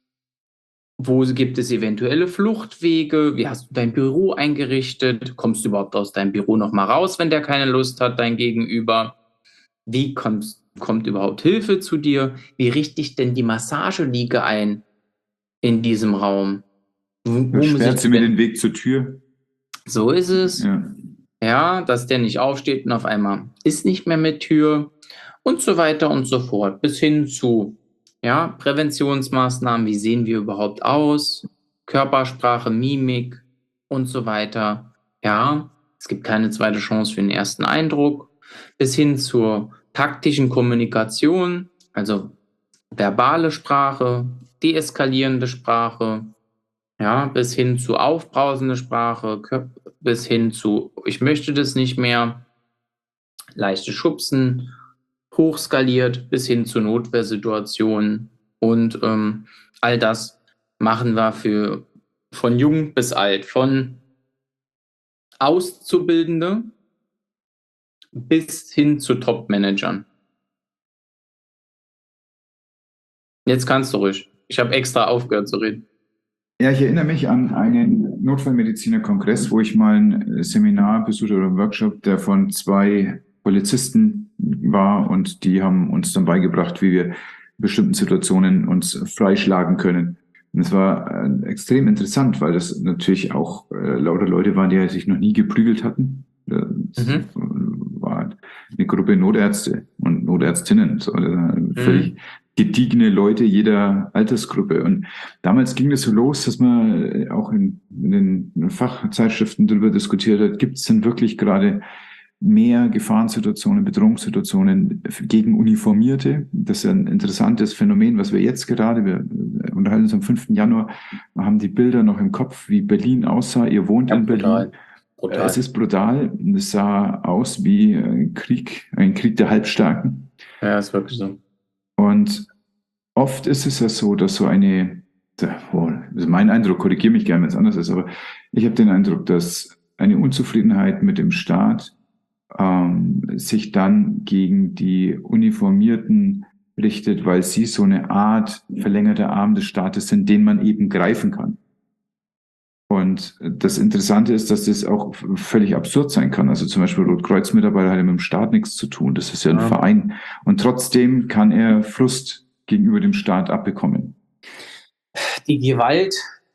wo gibt es eventuelle Fluchtwege, wie hast du dein Büro eingerichtet, kommst du überhaupt aus deinem Büro noch mal raus, wenn der keine Lust hat, dein Gegenüber, wie kommst, kommt überhaupt Hilfe zu dir, wie richte ich denn die Massageliege ein in diesem Raum? Wo, wo sperrt sie mir den Weg zur Tür? So ist es. Ja. Ja, dass der nicht aufsteht und auf einmal ist nicht mehr mit Tür und so weiter und so fort. Bis hin zu ja, Präventionsmaßnahmen, wie sehen wir überhaupt aus, Körpersprache, Mimik und so weiter. Ja, es gibt keine zweite Chance für den ersten Eindruck. Bis hin zur taktischen Kommunikation, also verbale Sprache, deeskalierende Sprache, ja, bis hin zu aufbrausende Sprache, bis hin zu ich möchte das nicht mehr, leichte Schubsen, hochskaliert bis hin zu Notwehrsituationen und ähm, all das machen wir für von jung bis alt, von Auszubildende bis hin zu Top-Managern. Jetzt kannst du ruhig. Ich habe extra aufgehört zu reden. Ja, ich erinnere mich an einen Notfallmediziner-Kongress, wo ich mal ein Seminar besucht oder einen Workshop, der von zwei Polizisten war und die haben uns dann beigebracht, wie wir in bestimmten Situationen uns freischlagen können. Und es war äh, extrem interessant, weil das natürlich auch äh, lauter Leute waren, die sich noch nie geprügelt hatten. Das mhm. war eine Gruppe Notärzte und Notärztinnen, so, mhm. völlig gediegene Leute jeder Altersgruppe. Und damals ging es so los, dass man auch in, in den Fachzeitschriften darüber diskutiert hat, gibt es denn wirklich gerade mehr Gefahrensituationen, Bedrohungssituationen gegen Uniformierte? Das ist ein interessantes Phänomen, was wir jetzt gerade, wir unterhalten uns am fünften Januar, haben die Bilder noch im Kopf, wie Berlin aussah. Ihr wohnt ja, in brutal. Berlin. Brutal. Es ist brutal. Es sah aus wie ein Krieg, ein Krieg der Halbstarken. Ja, ist wirklich so. Und oft ist es ja so, dass so eine, oh, das ist mein Eindruck, korrigiere mich gerne, wenn es anders ist, aber ich habe den Eindruck, dass eine Unzufriedenheit mit dem Staat ähm, sich dann gegen die Uniformierten richtet, weil sie so eine Art verlängerter Arm des Staates sind, den man eben greifen kann. Und das Interessante ist, dass das auch völlig absurd sein kann. Also zum Beispiel Rotkreuz-Mitarbeiter hat ja mit dem Staat nichts zu tun. Das ist ja ein ja. Verein. Und trotzdem kann er Frust gegenüber dem Staat abbekommen. Die Gewalt,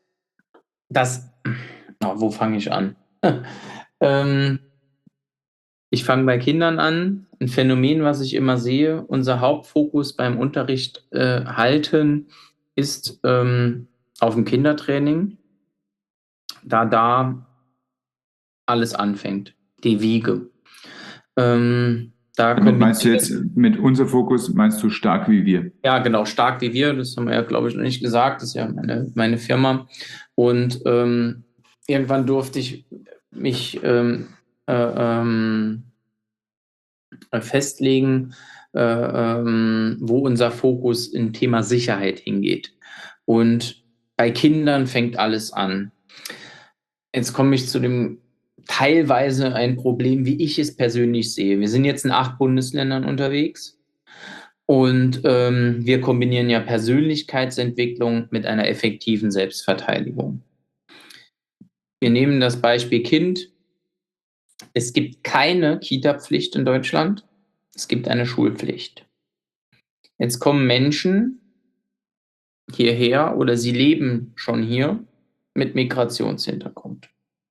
das, oh, wo fange ich an? ähm, ich fange bei Kindern an. Ein Phänomen, was ich immer sehe, unser Hauptfokus beim Unterricht äh, halten, ist ähm, auf dem Kindertraining. Da da alles anfängt, die Wiege. Ähm, da können meinst du jetzt mit unser Fokus, meinst du stark wie wir? Ja, genau, stark wie wir, das haben wir ja, glaube ich, noch nicht gesagt, das ist ja meine, meine Firma. Und ähm, irgendwann durfte ich mich ähm, äh, ähm, festlegen, äh, ähm, wo unser Fokus im Thema Sicherheit hingeht. Und bei Kindern fängt alles an. Jetzt komme ich zu dem teilweise ein Problem, wie ich es persönlich sehe. Wir sind jetzt in acht Bundesländern unterwegs und ähm, wir kombinieren ja Persönlichkeitsentwicklung mit einer effektiven Selbstverteidigung. Wir nehmen das Beispiel Kind. Es gibt keine Kita-Pflicht in Deutschland. Es gibt eine Schulpflicht. Jetzt kommen Menschen hierher oder sie leben schon hier mit Migrationshintergrund.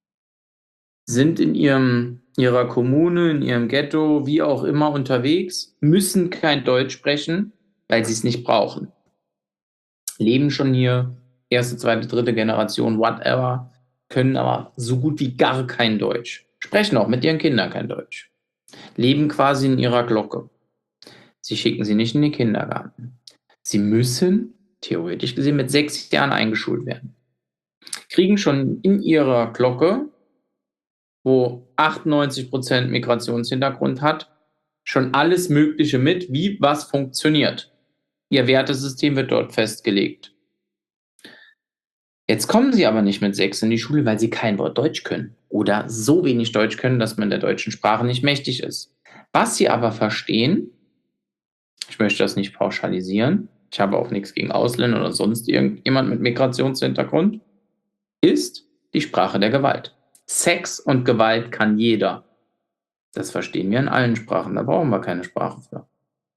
Sind in ihrem, ihrer Kommune, in ihrem Ghetto, wie auch immer unterwegs, müssen kein Deutsch sprechen, weil sie es nicht brauchen. Leben schon hier, erste, zweite, dritte Generation, whatever, können aber so gut wie gar kein Deutsch. Sprechen auch mit ihren Kindern kein Deutsch. Leben quasi in ihrer Glocke. Sie schicken sie nicht in den Kindergarten. Sie müssen, theoretisch gesehen, mit sechs Jahren eingeschult werden. Kriegen schon in ihrer Glocke, wo achtundneunzig Prozent Migrationshintergrund hat, schon alles Mögliche mit, wie was funktioniert. Ihr Wertesystem wird dort festgelegt. Jetzt kommen sie aber nicht mit sechs in die Schule, weil sie kein Wort Deutsch können oder so wenig Deutsch können, dass man der deutschen Sprache nicht mächtig ist. Was sie aber verstehen, ich möchte das nicht pauschalisieren, ich habe auch nichts gegen Ausländer oder sonst irgendjemand mit Migrationshintergrund, ist die Sprache der Gewalt. Sex und Gewalt kann jeder. Das verstehen wir in allen Sprachen, da brauchen wir keine Sprache für.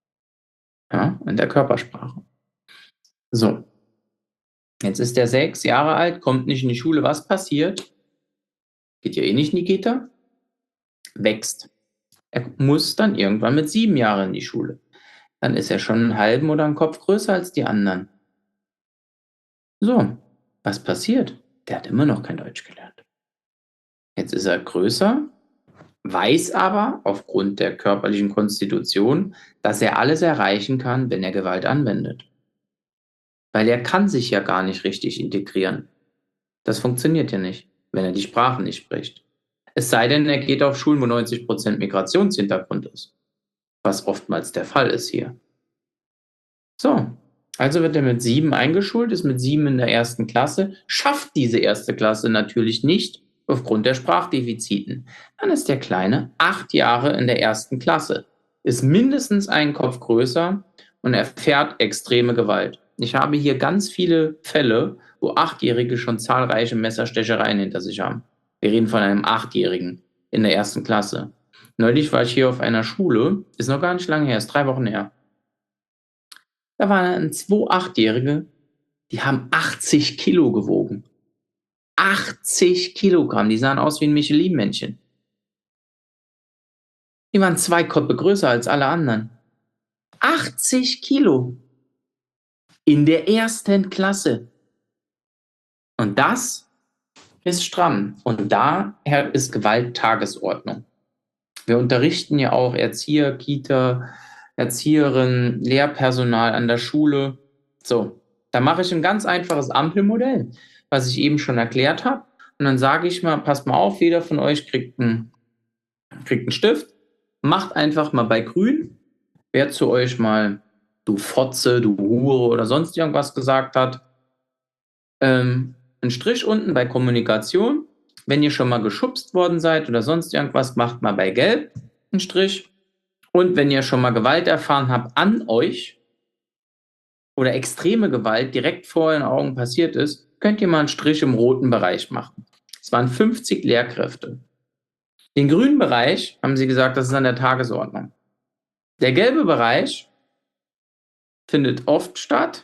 Ja, in der Körpersprache. So. Jetzt ist der sechs Jahre alt, kommt nicht in die Schule. Was passiert? Geht ja eh nicht in die Kita. Wächst. Er muss dann irgendwann mit sieben Jahren in die Schule. Dann ist er schon einen halben oder einen Kopf größer als die anderen. So, was passiert? Der hat immer noch kein Deutsch gelernt. Jetzt ist er größer, weiß aber aufgrund der körperlichen Konstitution, dass er alles erreichen kann, wenn er Gewalt anwendet. Weil er kann sich ja gar nicht richtig integrieren. Das funktioniert ja nicht, wenn er die Sprache nicht spricht. Es sei denn, er geht auf Schulen, wo neunzig Prozent Migrationshintergrund ist. Was oftmals der Fall ist hier. So, also wird er mit sieben eingeschult, ist mit sieben in der ersten Klasse, schafft diese erste Klasse natürlich nicht aufgrund der Sprachdefiziten. Dann ist der Kleine acht Jahre in der ersten Klasse, ist mindestens einen Kopf größer und erfährt extreme Gewalt. Ich habe hier ganz viele Fälle, wo Achtjährige schon zahlreiche Messerstechereien hinter sich haben. Wir reden von einem Achtjährigen in der ersten Klasse. Neulich war ich hier auf einer Schule, ist noch gar nicht lange her, ist drei Wochen her. Da waren zwei Achtjährige, die haben achtzig Kilo gewogen. achtzig Kilogramm, die sahen aus wie ein Michelin-Männchen. Die waren zwei Köpfe größer als alle anderen. achtzig Kilo. In der ersten Klasse. Und das ist stramm. Und daher ist Gewalt Tagesordnung. Wir unterrichten ja auch Erzieher, Kita, Erzieherinnen, Lehrpersonal an der Schule. So, da mache ich ein ganz einfaches Ampelmodell, was ich eben schon erklärt habe. Und dann sage ich mal, passt mal auf, jeder von euch kriegt einen, kriegt einen Stift, macht einfach mal bei Grün, wer zu euch mal du Fotze, du Hure oder sonst irgendwas gesagt hat, ähm, einen Strich unten bei Kommunikation. Wenn ihr schon mal geschubst worden seid oder sonst irgendwas, macht mal bei Gelb einen Strich. Und wenn ihr schon mal Gewalt erfahren habt an euch oder extreme Gewalt direkt vor euren Augen passiert ist, könnt ihr mal einen Strich im roten Bereich machen. Es waren fünfzig Lehrkräfte. Den grünen Bereich, haben sie gesagt, das ist an der Tagesordnung. Der gelbe Bereich findet oft statt.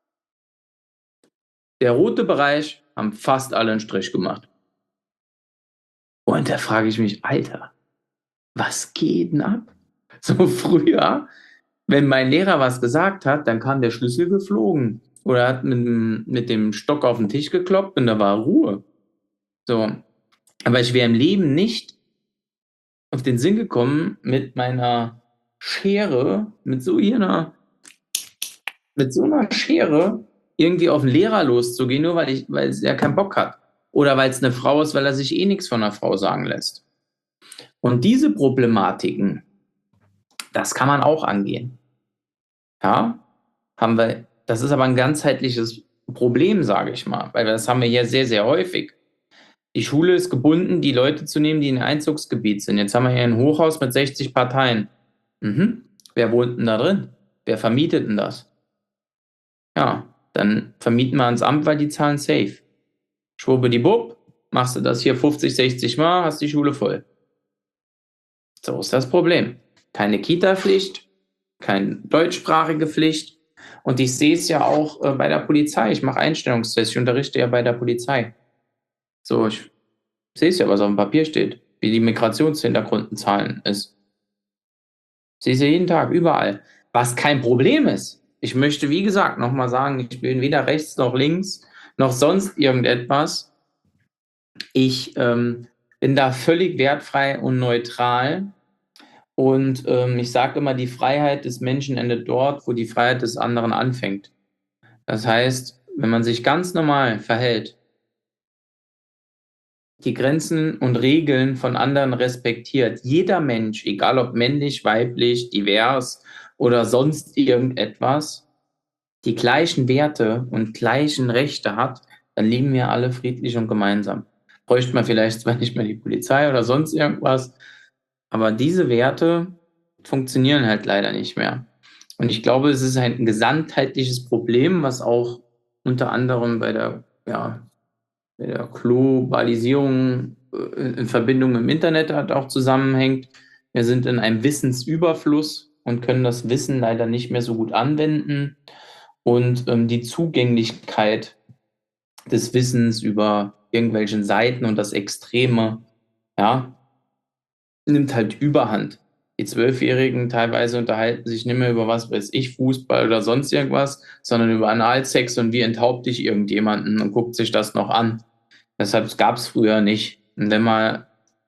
Der rote Bereich haben fast alle einen Strich gemacht. Und da frage ich mich, Alter, was geht denn ab? So früher, wenn mein Lehrer was gesagt hat, dann kam der Schlüssel geflogen. Oder hat mit, mit dem Stock auf den Tisch gekloppt und da war Ruhe. So. Aber ich wäre im Leben nicht auf den Sinn gekommen, mit meiner Schere, mit so einer, mit so einer Schere irgendwie auf den Lehrer loszugehen, nur weil ich, weil er keinen Bock hat. Oder weil es eine Frau ist, weil er sich eh nichts von einer Frau sagen lässt. Und diese Problematiken, das kann man auch angehen. Ja, haben wir, das ist aber ein ganzheitliches Problem, sage ich mal, weil das haben wir hier sehr, sehr häufig. Die Schule ist gebunden, die Leute zu nehmen, die in Einzugsgebiet sind. Jetzt haben wir hier ein Hochhaus mit sechzig Parteien. Mhm. Wer wohnt denn da drin? Wer vermietet denn das? Ja, dann vermieten wir ans Amt, weil die zahlen safe. Schwuppdiwupp, machst du das hier fünfzig, sechzig Mal, hast die Schule voll. So ist das Problem. Keine Kita-Pflicht, keine deutschsprachige Pflicht. Und ich sehe es ja auch äh, bei der Polizei. Ich mache Einstellungstests, ich unterrichte ja bei der Polizei. So, ich sehe es ja, was auf dem Papier steht, wie die Migrationshintergrundenzahlen ist. Sehe es ja jeden Tag, überall. Was kein Problem ist. Ich möchte, wie gesagt, nochmal sagen, ich bin weder rechts noch links, noch sonst irgendetwas. Ich ähm, bin da völlig wertfrei und neutral. Und ähm, ich sage immer, die Freiheit des Menschen endet dort, wo die Freiheit des anderen anfängt. Das heißt, wenn man sich ganz normal verhält, die Grenzen und Regeln von anderen respektiert, jeder Mensch, egal ob männlich, weiblich, divers oder sonst irgendetwas, die gleichen Werte und gleichen Rechte hat, dann leben wir alle friedlich und gemeinsam. Bräuchte man vielleicht zwar nicht mehr die Polizei oder sonst irgendwas, aber diese Werte funktionieren halt leider nicht mehr. Und ich glaube, es ist ein gesamtheitliches Problem, was auch unter anderem bei der, ja, bei der Globalisierung in Verbindung im Internet halt auch zusammenhängt. Wir sind in einem Wissensüberfluss und können das Wissen leider nicht mehr so gut anwenden. Und ähm, die Zugänglichkeit des Wissens über irgendwelchen Seiten und das Extreme, ja, nimmt halt Überhand. Die Zwölfjährigen teilweise unterhalten sich nicht mehr über was weiß ich, Fußball oder sonst irgendwas, sondern über Analsex und wie enthaupte ich irgendjemanden und guckt sich das noch an. Deshalb gab es früher nicht. Und wenn mal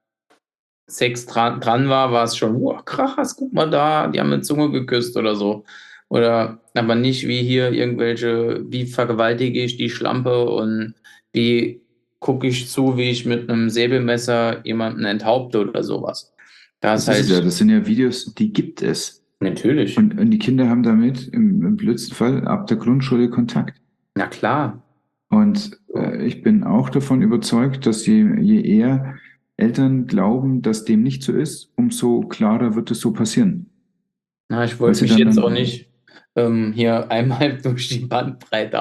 Sex dran, dran war, war es schon, oh krass, guck mal da, die haben eine Zunge geküsst oder so. Oder aber nicht wie hier irgendwelche, wie vergewaltige ich die Schlampe und wie gucke ich zu, wie ich mit einem Säbelmesser jemanden enthaupte oder sowas. Das, das, ist ja, das sind ja Videos, die gibt es. Natürlich. Und, und die Kinder haben damit im, im blödsten Fall ab der Grundschule Kontakt. Na klar. Und äh, ich bin auch davon überzeugt, dass je, je eher Eltern glauben, dass dem nicht so ist, umso klarer wird es so passieren. Na, ich wollte mich jetzt auch nicht ähm, hier einmal durch die Bandbreite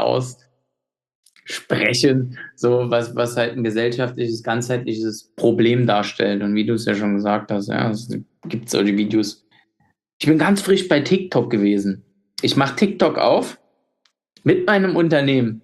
aussprechen, so was, was halt ein gesellschaftliches, ganzheitliches Problem darstellt. Und wie du es ja schon gesagt hast, ja, es gibt solche Videos. Ich bin ganz frisch bei TikTok gewesen. Ich mache TikTok auf mit meinem Unternehmen,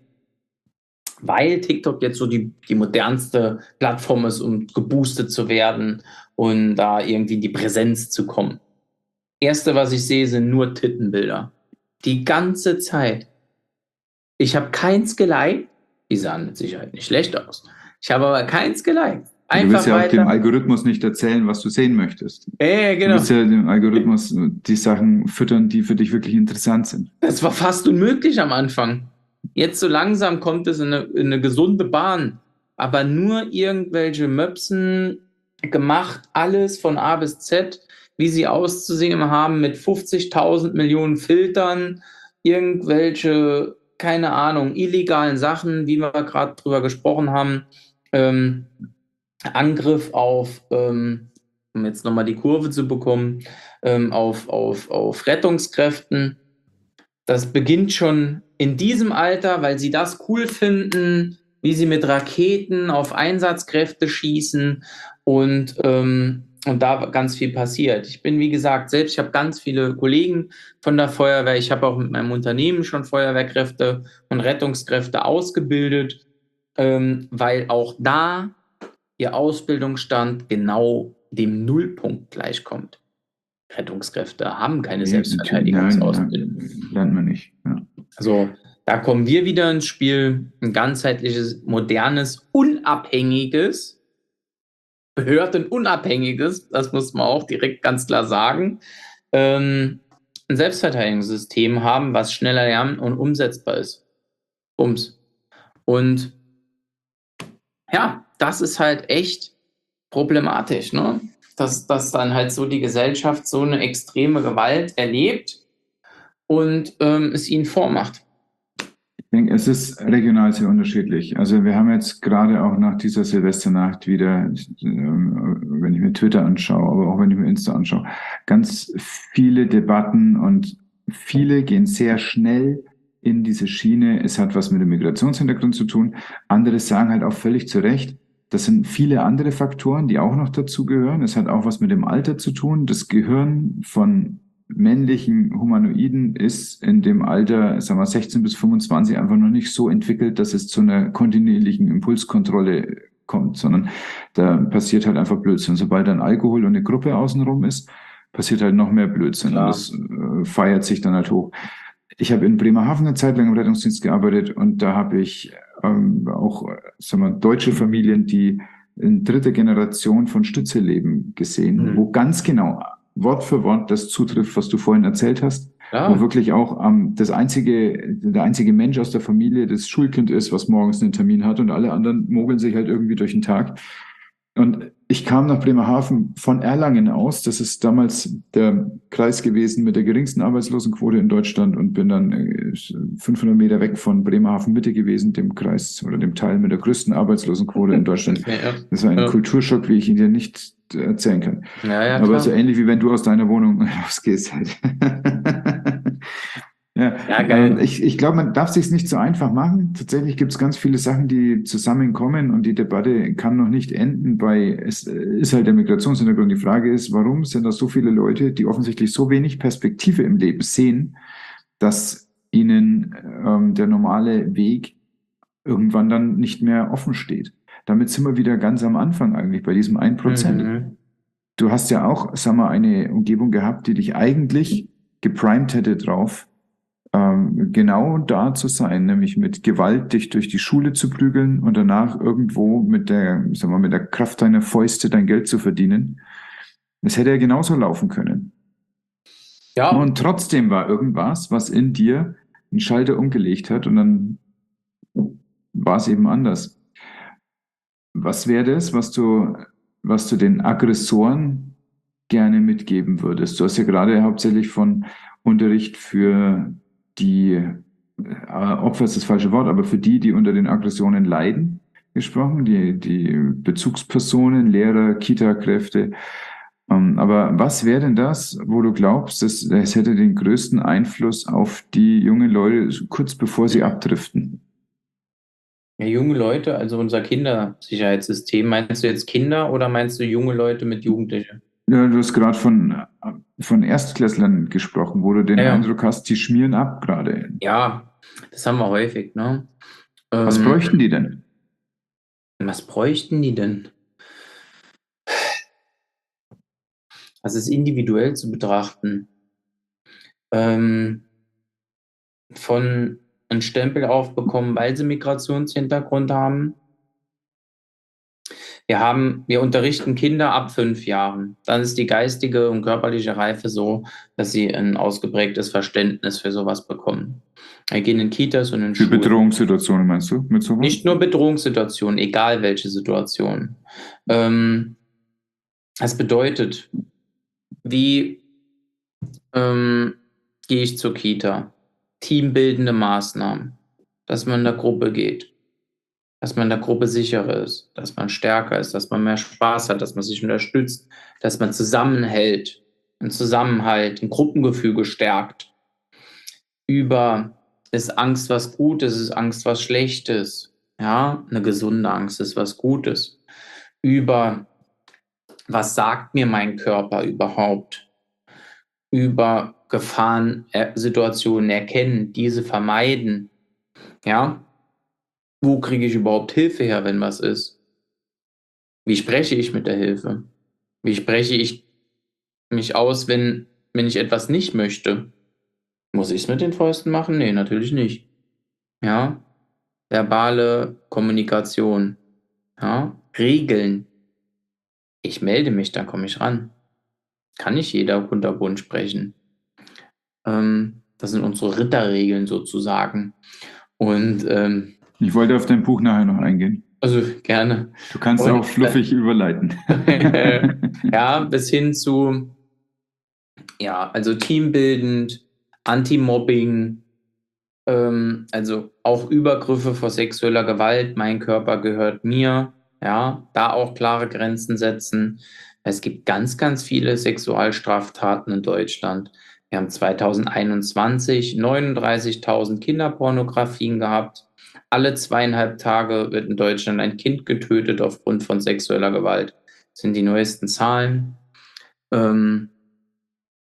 weil TikTok jetzt so die, die modernste Plattform ist, um geboostet zu werden und da irgendwie in die Präsenz zu kommen. Erste, was ich sehe, sind nur Tittenbilder. Die ganze Zeit. Ich habe keins geliked. Die sahen mit Sicherheit nicht schlecht aus. Ich habe aber keins geliked. Einfach du willst ja auch dem Algorithmus nicht erzählen, was du sehen möchtest. Ja, genau. Du willst ja dem Algorithmus die Sachen füttern, die für dich wirklich interessant sind. Das war fast unmöglich am Anfang. Jetzt so langsam kommt es in eine, in eine gesunde Bahn. Aber nur irgendwelche Möpsen gemacht, alles von A bis Z, wie sie auszusehen haben, mit fünfzigtausend Millionen Filtern, irgendwelche, keine Ahnung, illegalen Sachen, wie wir gerade drüber gesprochen haben, ähm, Angriff auf, ähm, um jetzt nochmal die Kurve zu bekommen, ähm, auf, auf, auf Rettungskräften. Das beginnt schon in diesem Alter, weil sie das cool finden, wie sie mit Raketen auf Einsatzkräfte schießen und, ähm, und da ganz viel passiert. Ich bin, wie gesagt, selbst, ich habe ganz viele Kollegen von der Feuerwehr. Ich habe auch mit meinem Unternehmen schon Feuerwehrkräfte und Rettungskräfte ausgebildet, ähm, weil auch da ihr Ausbildungsstand genau dem Nullpunkt gleichkommt. Rettungskräfte haben keine Nee, Selbstverteidigungsausbildung. Nein, nein, lernt man nicht. Ja. Also da kommen wir wieder ins Spiel. Ein ganzheitliches, modernes, unabhängiges, behördenunabhängiges, das muss man auch direkt ganz klar sagen, ähm, ein Selbstverteidigungssystem haben, was schneller lernen und umsetzbar ist. Bums. Und ja, das ist halt echt problematisch, ne? Dass, dass dann halt so die Gesellschaft so eine extreme Gewalt erlebt und ähm, es ihnen vormacht. Ich denke, es ist regional sehr unterschiedlich. Also wir haben jetzt gerade auch nach dieser Silvesternacht wieder, wenn ich mir Twitter anschaue, aber auch wenn ich mir Insta anschaue, ganz viele Debatten und viele gehen sehr schnell in diese Schiene. Es hat was mit dem Migrationshintergrund zu tun. Andere sagen halt auch völlig zu Recht, das sind viele andere Faktoren, die auch noch dazugehören. Es hat auch was mit dem Alter zu tun. Das Gehirn von männlichen Humanoiden ist in dem Alter, sagen wir sechzehn bis fünfundzwanzig, einfach noch nicht so entwickelt, dass es zu einer kontinuierlichen Impulskontrolle kommt, sondern da passiert halt einfach Blödsinn. Sobald dann Alkohol und eine Gruppe außenrum ist, passiert halt noch mehr Blödsinn. Klar. Und das äh, feiert sich dann halt hoch. Ich habe in Bremerhaven eine Zeit lang im Rettungsdienst gearbeitet und da habe ich ähm, auch, sagen wir, deutsche Familien, die in dritter Generation von Stütze leben, gesehen, Mhm. wo ganz genau Wort für Wort das zutrifft, was du vorhin erzählt hast, Klar. wo wirklich auch ähm, das einzige, der einzige Mensch aus der Familie das Schulkind ist, was morgens einen Termin hat und alle anderen mogeln sich halt irgendwie durch den Tag. Und ich kam nach Bremerhaven von Erlangen aus. Das ist damals der Kreis gewesen mit der geringsten Arbeitslosenquote in Deutschland und bin dann äh, fünfhundert Meter weg von Bremerhaven Mitte gewesen, dem Kreis oder dem Teil mit der größten Arbeitslosenquote in Deutschland. Ja, ja. Das war ein Ja. Kulturschock, wie ich ihn dir nicht erzählen kann. Ja, ja, Aber klar. so ähnlich wie wenn du aus deiner Wohnung rausgehst halt. Ja, Ja, geil. ähm, ich, ich glaube, man darf sich nicht so einfach machen. Tatsächlich gibt es ganz viele Sachen, die zusammenkommen und die Debatte kann noch nicht enden bei, es ist halt der Migrationshintergrund. Die Frage ist, warum sind da so viele Leute, die offensichtlich so wenig Perspektive im Leben sehen, dass ihnen ähm, der normale Weg irgendwann dann nicht mehr offen steht. Damit sind wir wieder ganz am Anfang eigentlich bei diesem ein Prozent. Mhm. Du hast ja auch, sag mal, eine Umgebung gehabt, die dich eigentlich geprimed hätte drauf, ähm, genau da zu sein, nämlich mit Gewalt dich durch die Schule zu prügeln und danach irgendwo mit der, sag mal, mit der Kraft deiner Fäuste dein Geld zu verdienen. Das hätte ja genauso laufen können. Ja, Und trotzdem war irgendwas, was in dir einen Schalter umgelegt hat und dann war es eben anders. Was wäre das, was du, was du den Aggressoren gerne mitgeben würdest? Du hast ja gerade hauptsächlich von Unterricht für die äh, Opfer ist das falsche Wort, aber für die, die unter den Aggressionen leiden, gesprochen, die, die Bezugspersonen, Lehrer, Kita-Kräfte. Ähm, aber was wäre denn das, wo du glaubst, es, es hätte den größten Einfluss auf die jungen Leute, kurz bevor sie abdriften? ja, junge Leute, also unser Kindersicherheitssystem. Meinst du jetzt Kinder oder meinst du junge Leute mit Jugendlichen? Ja, du hast gerade von, von Erstklässlern gesprochen, wo du den Ja, ja. Eindruck hast, die schmieren ab gerade. Ja, das haben wir häufig, ne? Was Ähm, bräuchten die denn? Was bräuchten die denn? Das ist individuell zu betrachten. Ähm, von einen Stempel aufbekommen, weil sie Migrationshintergrund haben. Wir haben, wir unterrichten Kinder ab fünf Jahren. Dann ist die geistige und körperliche Reife so, dass sie ein ausgeprägtes Verständnis für sowas bekommen. Wir gehen in Kitas und in Für Schulen. Bedrohungssituationen meinst du mit sowas? Nicht nur Bedrohungssituationen, egal welche Situation. Ähm, das bedeutet, wie ähm, gehe ich zur Kita? Teambildende Maßnahmen, dass man in der Gruppe geht, dass man in der Gruppe sicherer ist, dass man stärker ist, dass man mehr Spaß hat, dass man sich unterstützt, dass man zusammenhält, einen Zusammenhalt, ein Gruppengefüge stärkt. Über ist Angst was Gutes, ist Angst was Schlechtes. Ja, eine gesunde Angst ist was Gutes. Über was sagt mir mein Körper überhaupt? Über Gefahrensituationen erkennen, diese vermeiden. Ja, wo kriege ich überhaupt Hilfe her, wenn was ist? Wie spreche ich mit der Hilfe? Wie spreche ich mich aus, wenn, wenn ich etwas nicht möchte? Muss ich es mit den Fäusten machen? Nee, natürlich nicht. Ja, verbale Kommunikation. Ja, Regeln. Ich melde mich, dann komme ich ran. Kann nicht jeder kunterbunt sprechen. Ähm, das sind unsere Ritterregeln sozusagen. Und ähm, Ich wollte auf dein Buch nachher noch eingehen. also gerne. Du kannst Und, auch fluffig überleiten. Ja, bis hin zu, ja, also teambildend, Anti-Mobbing, ähm, also auch Übergriffe vor sexueller Gewalt, mein Körper gehört mir, ja, da auch klare Grenzen setzen. Es gibt ganz, ganz viele Sexualstraftaten in Deutschland. Wir haben zweitausendeinundzwanzig neununddreißigtausend Kinderpornografien gehabt. Alle zweieinhalb Tage wird in Deutschland ein Kind getötet aufgrund von sexueller Gewalt. Das sind die neuesten Zahlen. Ähm,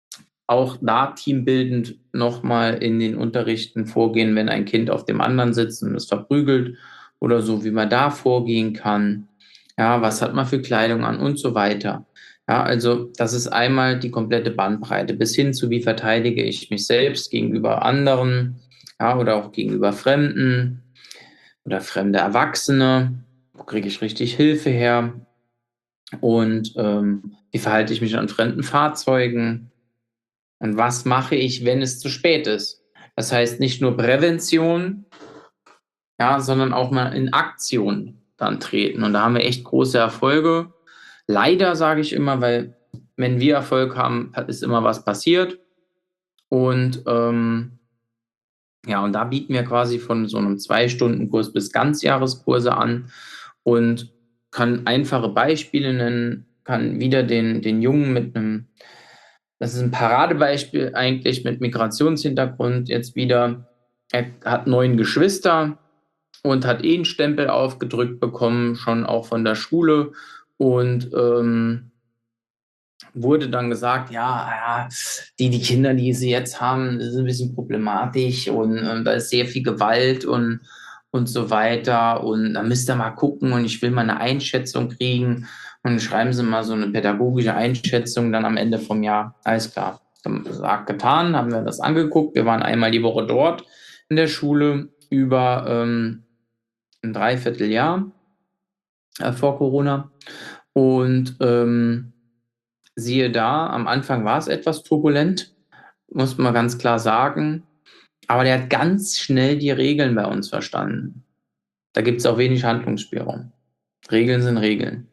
auch da teambildend nochmal in den Unterrichten vorgehen, wenn ein Kind auf dem anderen sitzt und es verprügelt oder so, wie man da vorgehen kann. Ja, was hat man für Kleidung an und so weiter. Ja, also das ist einmal die komplette Bandbreite bis hin zu, wie verteidige ich mich selbst gegenüber anderen, ja, oder auch gegenüber Fremden oder fremde Erwachsene. Wo kriege ich richtig Hilfe her? Und ähm, wie verhalte ich mich an fremden Fahrzeugen? Und was mache ich, wenn es zu spät ist? Das heißt nicht nur Prävention, ja, sondern auch mal in Aktion dann treten. Und da haben wir echt große Erfolge. Leider sage ich immer, weil wenn wir Erfolg haben, ist immer was passiert. Und ähm, ja, und da bieten wir quasi von so einem Zwei-Stunden-Kurs bis Ganzjahreskurse an und kann einfache Beispiele nennen, kann wieder den, den Jungen mit einem, das ist ein Paradebeispiel eigentlich mit Migrationshintergrund jetzt wieder, er hat neun Geschwister und hat eh einen Stempel aufgedrückt bekommen, schon auch von der Schule und ähm, wurde dann gesagt, ja, ja, die, die Kinder, die sie jetzt haben, das ist ein bisschen problematisch und, und da ist sehr viel Gewalt und, und so weiter und da müsst ihr mal gucken und ich will mal eine Einschätzung kriegen und schreiben sie mal so eine pädagogische Einschätzung dann am Ende vom Jahr. Alles klar. Gesagt, getan, haben wir das angeguckt. Wir waren einmal die Woche dort in der Schule über ähm, ein Dreivierteljahr äh, vor Corona und ähm, siehe da, am Anfang war es etwas turbulent, muss man ganz klar sagen. Aber der hat ganz schnell die Regeln bei uns verstanden. Da gibt es auch wenig Handlungsspielraum. Regeln sind Regeln.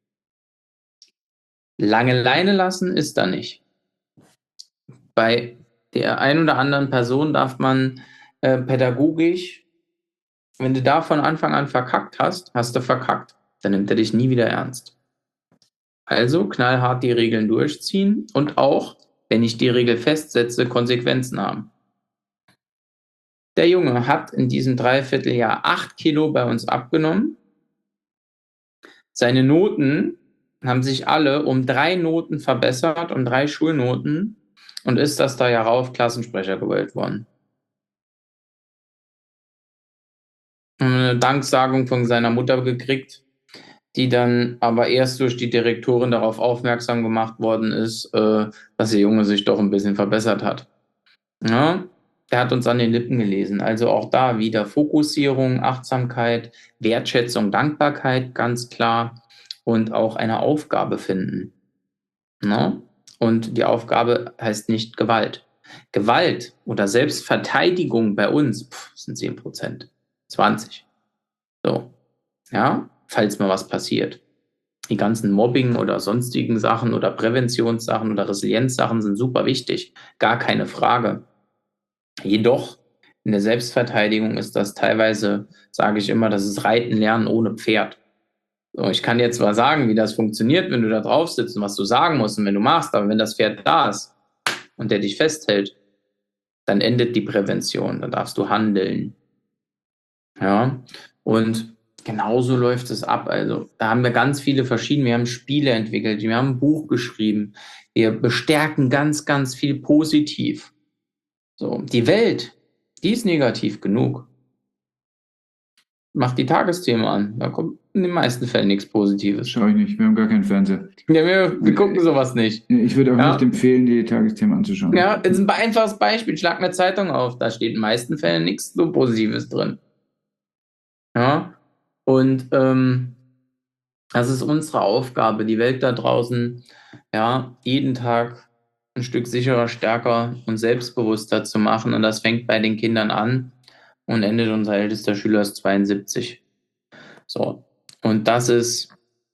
Lange Leine lassen ist da nicht. Bei der ein oder anderen Person darf man äh, pädagogisch, wenn du da von Anfang an verkackt hast, hast du verkackt. Dann nimmt er dich nie wieder ernst. Also knallhart die Regeln durchziehen und auch, wenn ich die Regel festsetze, Konsequenzen haben. Der Junge hat in diesem Dreivierteljahr acht Kilo bei uns abgenommen. Seine Noten haben sich alle um drei Noten verbessert, um drei Schulnoten und ist das da Jahr rauf Klassensprecher gewählt worden. Eine Danksagung von seiner Mutter gekriegt, die dann aber erst durch die Direktorin darauf aufmerksam gemacht worden ist, äh, dass der Junge sich doch ein bisschen verbessert hat. Ja, er hat uns an den Lippen gelesen. Also auch da wieder Fokussierung, Achtsamkeit, Wertschätzung, Dankbarkeit, ganz klar. Und auch eine Aufgabe finden. Ne? Und die Aufgabe heißt nicht Gewalt. Gewalt oder Selbstverteidigung bei uns pff, sind zehn Prozent, zwanzig. So, ja, falls mal was passiert. Die ganzen Mobbing oder sonstigen Sachen oder Präventionssachen oder Resilienzsachen sind super wichtig, gar keine Frage. Jedoch in der Selbstverteidigung ist das teilweise, sage ich immer, das ist Reiten lernen ohne Pferd. So, ich kann dir zwar sagen, wie das funktioniert, wenn du da drauf sitzt und was du sagen musst und wenn du machst, aber wenn das Pferd da ist und der dich festhält, dann endet die Prävention, dann darfst du handeln. Ja, und genauso läuft es ab. Also da haben wir ganz viele verschiedene, wir haben Spiele entwickelt, wir haben ein Buch geschrieben, wir bestärken ganz, ganz viel positiv. So, die Welt, die ist negativ genug. Mach die Tagesthemen an, da kommt in den meisten Fällen nichts Positives. Schau ich nicht, wir haben gar keinen Fernseher. Ja, wir, wir gucken sowas nicht. Ich würde auch Ja. nicht empfehlen, die Tagesthemen anzuschauen. Ja, das ist ein einfaches Beispiel. Schlag eine Zeitung auf, da steht in den meisten Fällen nichts so Positives drin. Ja, und ähm, das ist unsere Aufgabe, die Welt da draußen, ja, jeden Tag ein Stück sicherer, stärker und selbstbewusster zu machen. Und das fängt bei den Kindern an und endet unser ältester Schüler ist zweiundsiebzig. So, und das ist,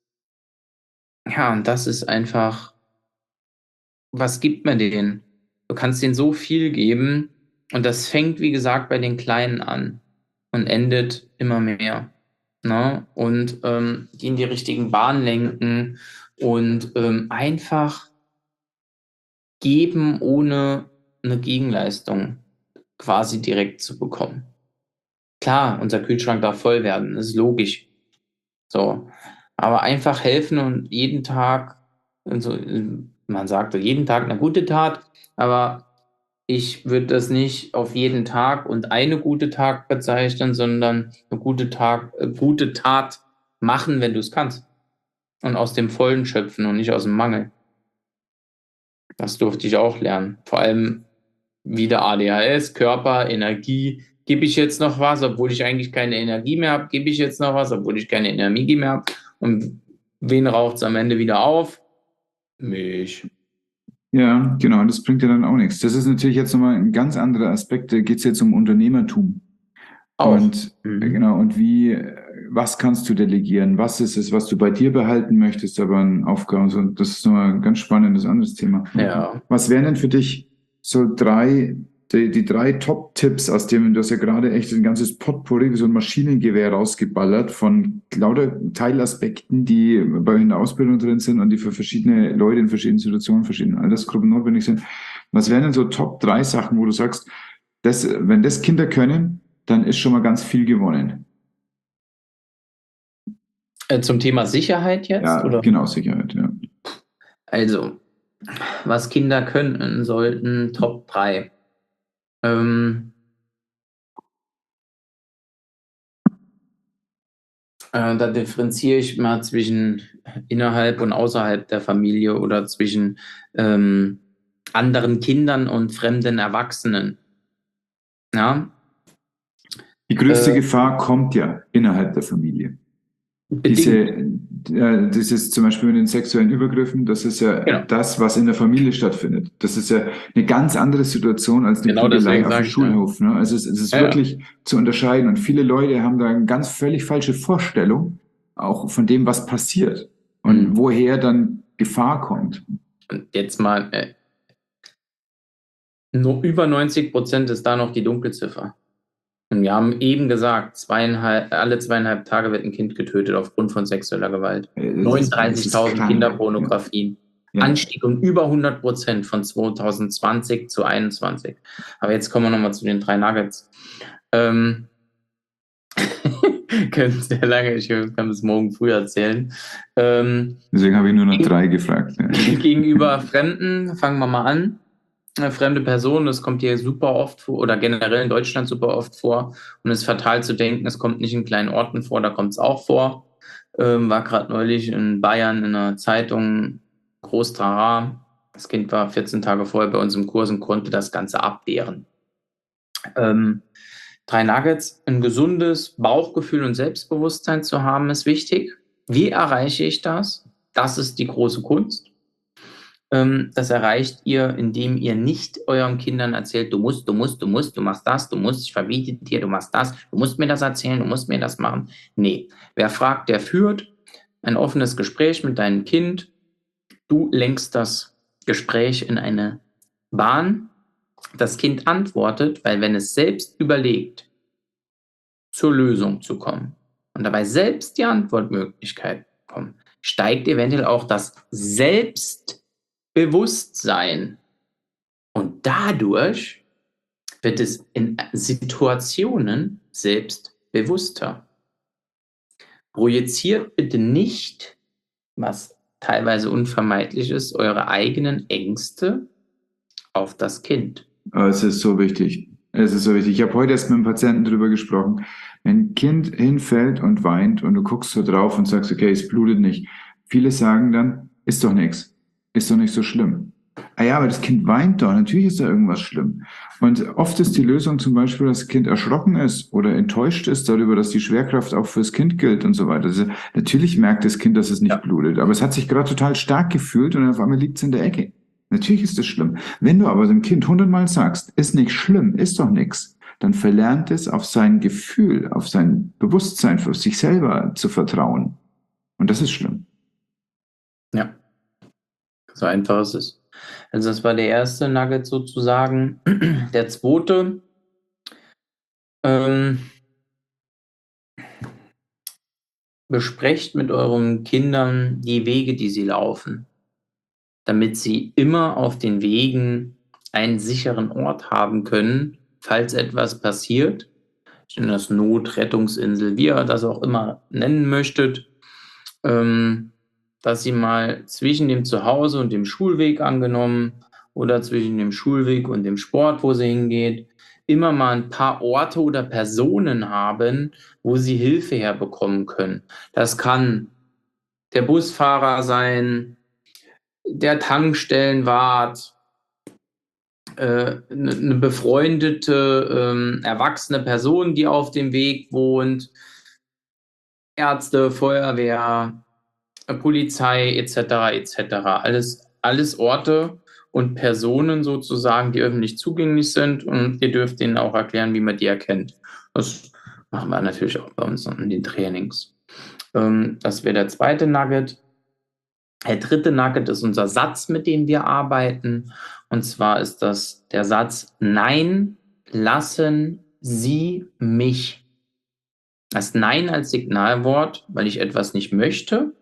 ja, und das ist einfach, was gibt man denen? Du kannst denen so viel geben und das fängt, wie gesagt, bei den Kleinen an und endet immer mehr. Ne? Und ähm, die in die richtigen Bahnen lenken und ähm, einfach geben, ohne eine Gegenleistung quasi direkt zu bekommen. Klar, unser Kühlschrank darf voll werden, das ist logisch. So, aber einfach helfen und jeden Tag, also Man sagt jeden Tag eine gute Tat, aber ich würde das nicht auf jeden Tag und eine gute Tat bezeichnen, sondern eine gute Tag, äh, gute Tat machen, wenn du es kannst. Und aus dem Vollen schöpfen und nicht aus dem Mangel. Das durfte ich auch lernen. Vor allem wieder A D H S, Körper, Energie. Gebe ich jetzt noch was, obwohl ich eigentlich keine Energie mehr habe? Gebe ich jetzt noch was, obwohl ich keine Energie mehr habe? Und wen raucht es am Ende wieder auf? Mich. Ja, genau, das bringt ja dann auch nichts. Das ist natürlich jetzt nochmal ein ganz anderer Aspekt, da geht es jetzt um Unternehmertum. Auch. Und Mhm. genau, und wie, was kannst du delegieren? Was ist es, was du bei dir behalten möchtest, aber an Aufgaben? So, das ist nochmal ein ganz spannendes anderes Thema. Ja. Was wären denn für dich so drei, die, die drei Top-Tipps, aus denen du hast ja gerade echt ein ganzes Potpourri, wie so ein Maschinengewehr rausgeballert von lauter Teilaspekten, die bei in der Ausbildung drin sind und die für verschiedene Leute in verschiedenen Situationen, verschiedenen Altersgruppen notwendig sind. Was wären denn so Top drei Sachen, wo du sagst, das, wenn das Kinder können, dann ist schon mal ganz viel gewonnen. Äh, Zum Thema Sicherheit jetzt? Ja, oder? genau, Sicherheit, ja. Also, was Kinder können sollten, Top drei. Ähm, äh, da differenziere ich mal zwischen innerhalb und außerhalb der Familie oder zwischen ähm, anderen Kindern und fremden Erwachsenen. Ja, Die größte Äh, Gefahr kommt ja innerhalb der Familie. bedingt. Diese, äh, das ist zum Beispiel mit den sexuellen Übergriffen, das ist ja Genau. das, was in der Familie stattfindet. Das ist ja eine ganz andere Situation als eine Genau Prügelei deswegen auf sag dem ich ja. Schulhof. Ne? Also es, es ist Ja, ja. wirklich zu unterscheiden und viele Leute haben da eine ganz völlig falsche Vorstellung, auch von dem, was passiert und Mhm. woher dann Gefahr kommt. Und jetzt mal, äh, nur über neunzig Prozent ist da noch die Dunkelziffer. Und wir haben eben gesagt, zweieinhalb, alle zweieinhalb Tage wird ein Kind getötet aufgrund von sexueller Gewalt. Äh, das ist- das ist neununddreißigtausend krank. Kinderpornografien. Ja. Anstieg um über hundert Prozent von zwanzig zwanzig zu einundzwanzig. Aber jetzt kommen wir nochmal zu den drei Nuggets. Ähm, können sehr lange, ich kann bis morgen früh erzählen. Ähm, Deswegen habe ich nur noch Gegen- drei gefragt. Ja. Gegenüber Fremden, fangen wir mal an. Eine fremde Person, das kommt hier super oft vor oder generell in Deutschland super oft vor und es ist fatal zu denken, es kommt nicht in kleinen Orten vor, da kommt es auch vor. Ähm, war gerade neulich in Bayern in einer Zeitung, groß Trara. Das Kind war vierzehn Tage vorher bei uns im Kurs und konnte das Ganze abwehren. Ähm, drei Nuggets, ein gesundes Bauchgefühl und Selbstbewusstsein zu haben, ist wichtig. Wie erreiche ich das? Das ist die große Kunst. Das erreicht ihr, indem ihr nicht euren Kindern erzählt, du musst, du musst, du musst, du machst das, du musst, ich verbiete dir, du machst das, du musst mir das erzählen, du musst mir das machen. Nee, wer fragt, der führt. Ein offenes Gespräch mit deinem Kind. Du lenkst das Gespräch in eine Bahn. Das Kind antwortet, weil wenn es selbst überlegt, zur Lösung zu kommen und dabei selbst die Antwortmöglichkeit bekommt, steigt eventuell auch das Selbstbewusstsein. Und dadurch wird es in Situationen selbstbewusster. Projiziert bitte nicht, was teilweise unvermeidlich ist, eure eigenen Ängste auf das Kind. Es ist so wichtig. Es ist so wichtig. Ich habe heute erst mit einem Patienten darüber gesprochen. Wenn ein Kind hinfällt und weint und du guckst so drauf und sagst, okay, es blutet nicht. Viele sagen dann, ist doch nichts. Ist doch nicht so schlimm. Ah ja, aber das Kind weint doch. Natürlich ist da irgendwas schlimm. Und oft ist die Lösung zum Beispiel, dass das Kind erschrocken ist oder enttäuscht ist darüber, dass die Schwerkraft auch fürs Kind gilt und so weiter. Also natürlich merkt das Kind, dass es nicht Ja. blutet. Aber es hat sich gerade total stark gefühlt und auf einmal liegt es in der Ecke. Natürlich ist das schlimm. Wenn du aber dem Kind hundertmal sagst, ist nicht schlimm, ist doch nichts, dann verlernt es auf sein Gefühl, auf sein Bewusstsein für sich selber zu vertrauen. Und das ist schlimm. Ja, so einfach ist es. Also das war der erste Nugget sozusagen. Der zweite, ähm, besprecht mit euren Kindern die Wege, die sie laufen, damit sie immer auf den Wegen einen sicheren Ort haben können, falls etwas passiert. Ich nenne das Not, Rettungsinsel, wie ihr das auch immer nennen möchtet. Ähm, dass sie mal zwischen dem Zuhause und dem Schulweg angenommen oder zwischen dem Schulweg und dem Sport, wo sie hingeht, immer mal ein paar Orte oder Personen haben, wo sie Hilfe herbekommen können. Das kann der Busfahrer sein, der Tankstellenwart, äh, eine, eine befreundete, ähm, erwachsene Person, die auf dem Weg wohnt, Ärzte, Feuerwehr, äh, Polizei et cetera et cetera. Alles, alles Orte und Personen sozusagen, die öffentlich zugänglich sind, und ihr dürft ihnen auch erklären, wie man die erkennt. Das machen wir natürlich auch bei uns in den Trainings. Ähm, das wäre der zweite Nugget. Der dritte Nugget ist unser Satz, mit dem wir arbeiten. Und zwar ist das der Satz: Nein, lassen Sie mich. Das Nein als Signalwort, weil ich etwas nicht möchte.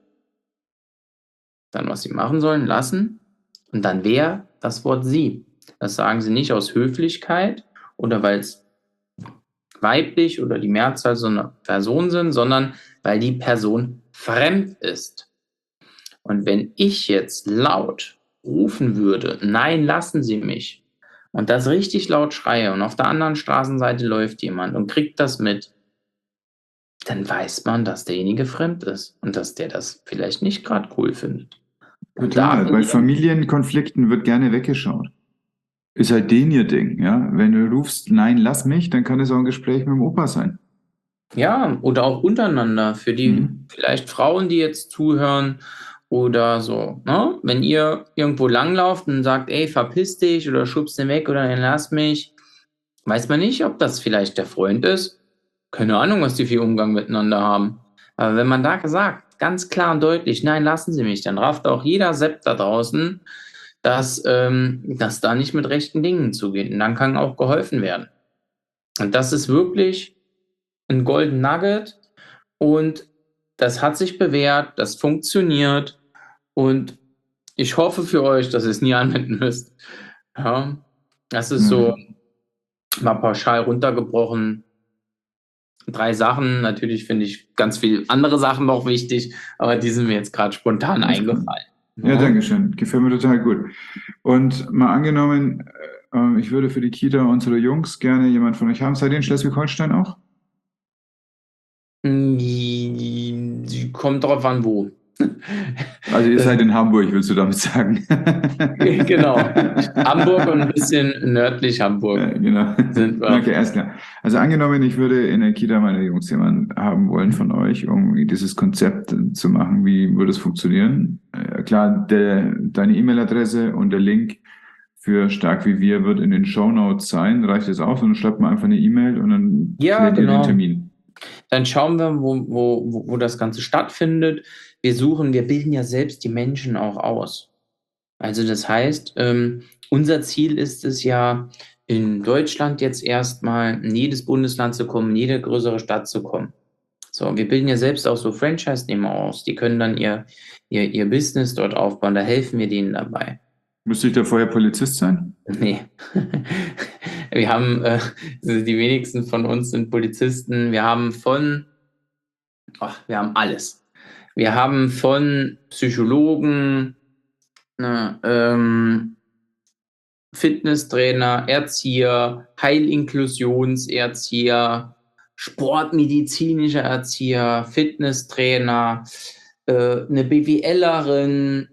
Dann, was Sie machen sollen, lassen. Und dann wer? Das Wort Sie. Das sagen Sie nicht aus Höflichkeit oder weil es weiblich oder die Mehrzahl so eine Person sind, sondern weil die Person fremd ist. Und wenn ich jetzt laut rufen würde, nein, lassen Sie mich, und das richtig laut schreie und auf der anderen Straßenseite läuft jemand und kriegt das mit, dann weiß man, dass derjenige fremd ist und dass der das vielleicht nicht gerade cool findet. Und Total. da Bei Familienkonflikten wird gerne weggeschaut. Ist halt den ihr Ding, ja. Wenn du rufst, nein, lass mich, dann kann es auch ein Gespräch mit dem Opa sein. Ja, oder auch untereinander, für die Mhm. vielleicht Frauen, die jetzt zuhören oder so, ne? Wenn ihr irgendwo langlauft und sagt, ey, verpiss dich oder schubst den weg oder dann lass mich, weiß man nicht, ob das vielleicht der Freund ist. Keine Ahnung, was die für Umgang miteinander haben. Aber wenn man da sagt, ganz klar und deutlich, nein, lassen Sie mich, dann rafft auch jeder Sepp da draußen, dass ähm, das da nicht mit rechten Dingen zugeht. Und dann kann auch geholfen werden. Und das ist wirklich ein Golden Nugget, und das hat sich bewährt, das funktioniert, und ich hoffe für euch, dass ihr es nie anwenden müsst. Ja, das ist so mal pauschal runtergebrochen. Drei Sachen. Natürlich finde ich ganz viele andere Sachen noch wichtig, aber die sind mir jetzt gerade spontan Alles klar. eingefallen. Ja, danke schön. Gefällt mir total gut. Und mal angenommen, äh, ich würde für die Kita unserer Jungs gerne jemand von euch haben. Seid ihr in Schleswig-Holstein auch? Die kommt drauf an, wo. Also ihr seid in Hamburg, willst du damit sagen? Genau. Hamburg und ein bisschen nördlich Hamburg. Ja, genau. Sind wir. Okay, alles klar. Also angenommen, ich würde in der Kita meine Jungs jemanden haben wollen von euch, um dieses Konzept zu machen. Wie würde es funktionieren? Äh, klar, der, deine E-Mail-Adresse und der Link für Stark wie wir wird in den Shownotes sein. Reicht das aus? Und dann schreibt man einfach eine E-Mail und dann Ja, klärt ihr genau. den Termin. Dann schauen wir, wo, wo, wo das Ganze stattfindet. Wir suchen, wir bilden ja selbst die Menschen auch aus. Also das heißt, ähm, unser Ziel ist es ja, in Deutschland jetzt erstmal in jedes Bundesland zu kommen, in jede größere Stadt zu kommen. So, wir bilden ja selbst auch so Franchise-Nehmer aus. Die können dann ihr, ihr, ihr Business dort aufbauen. Da helfen wir denen dabei. Müsste ich da vorher Polizist sein? Nee. Wir haben, äh, die wenigsten von uns sind Polizisten. Wir haben von, oh, wir haben alles. Wir haben von Psychologen, ne, ähm, Fitnesstrainer, Erzieher, Heilinklusionserzieher, sportmedizinischer Erzieher, Fitnesstrainer, äh, eine BWLerin,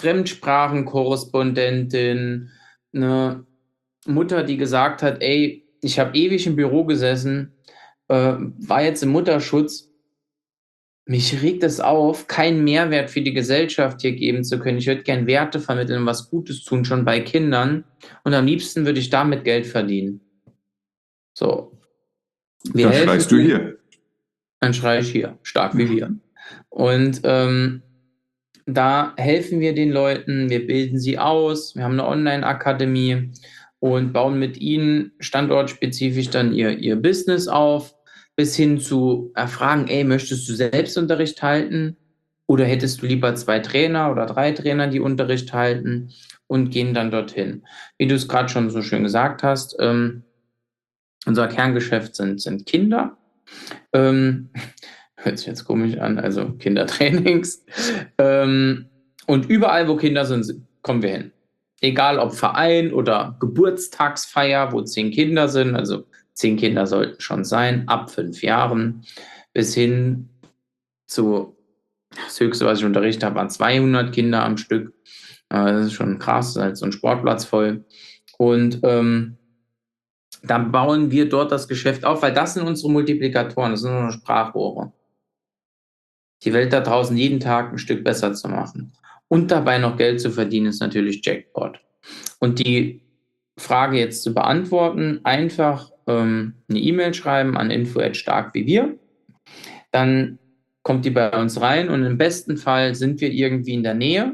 Fremdsprachenkorrespondentin, eine Mutter, die gesagt hat, ey, ich habe ewig im Büro gesessen, äh, war jetzt im Mutterschutz, mich regt es auf, keinen Mehrwert für die Gesellschaft hier geben zu können. Ich würde gern Werte vermitteln und was Gutes tun, schon bei Kindern. Und am liebsten würde ich damit Geld verdienen. So. Wir Dann helfen schreist du ihnen. hier. Dann schreie ich hier, stark wie wir. Und ähm, da helfen wir den Leuten, wir bilden sie aus, wir haben eine Online-Akademie und bauen mit ihnen standortspezifisch dann ihr, ihr Business auf, bis hin zu erfragen, ey, möchtest du Selbstunterricht halten oder hättest du lieber zwei Trainer oder drei Trainer, die Unterricht halten, und gehen dann dorthin. Wie du es gerade schon so schön gesagt hast, ähm, unser Kerngeschäft sind, sind Kinder. Ähm, hört sich jetzt komisch an, also Kindertrainings. Ähm, und überall, wo Kinder sind, kommen wir hin. Egal ob Verein oder Geburtstagsfeier, wo zehn Kinder sind, also zehn Kinder sollten schon sein, ab fünf Jahren, bis hin zu, das Höchste, was ich unterrichtet habe, waren zweihundert Kinder am Stück. Äh, Das ist schon krass, halt so ein Sportplatz voll. Und ähm, dann bauen wir dort das Geschäft auf, weil das sind unsere Multiplikatoren, das sind unsere Sprachrohre. Die Welt da draußen jeden Tag ein Stück besser zu machen und dabei noch Geld zu verdienen, ist natürlich Jackpot. Und die Frage jetzt zu beantworten, einfach ähm, eine E-Mail schreiben an info at stark wie wir. Dann kommt die bei uns rein und im besten Fall sind wir irgendwie in der Nähe.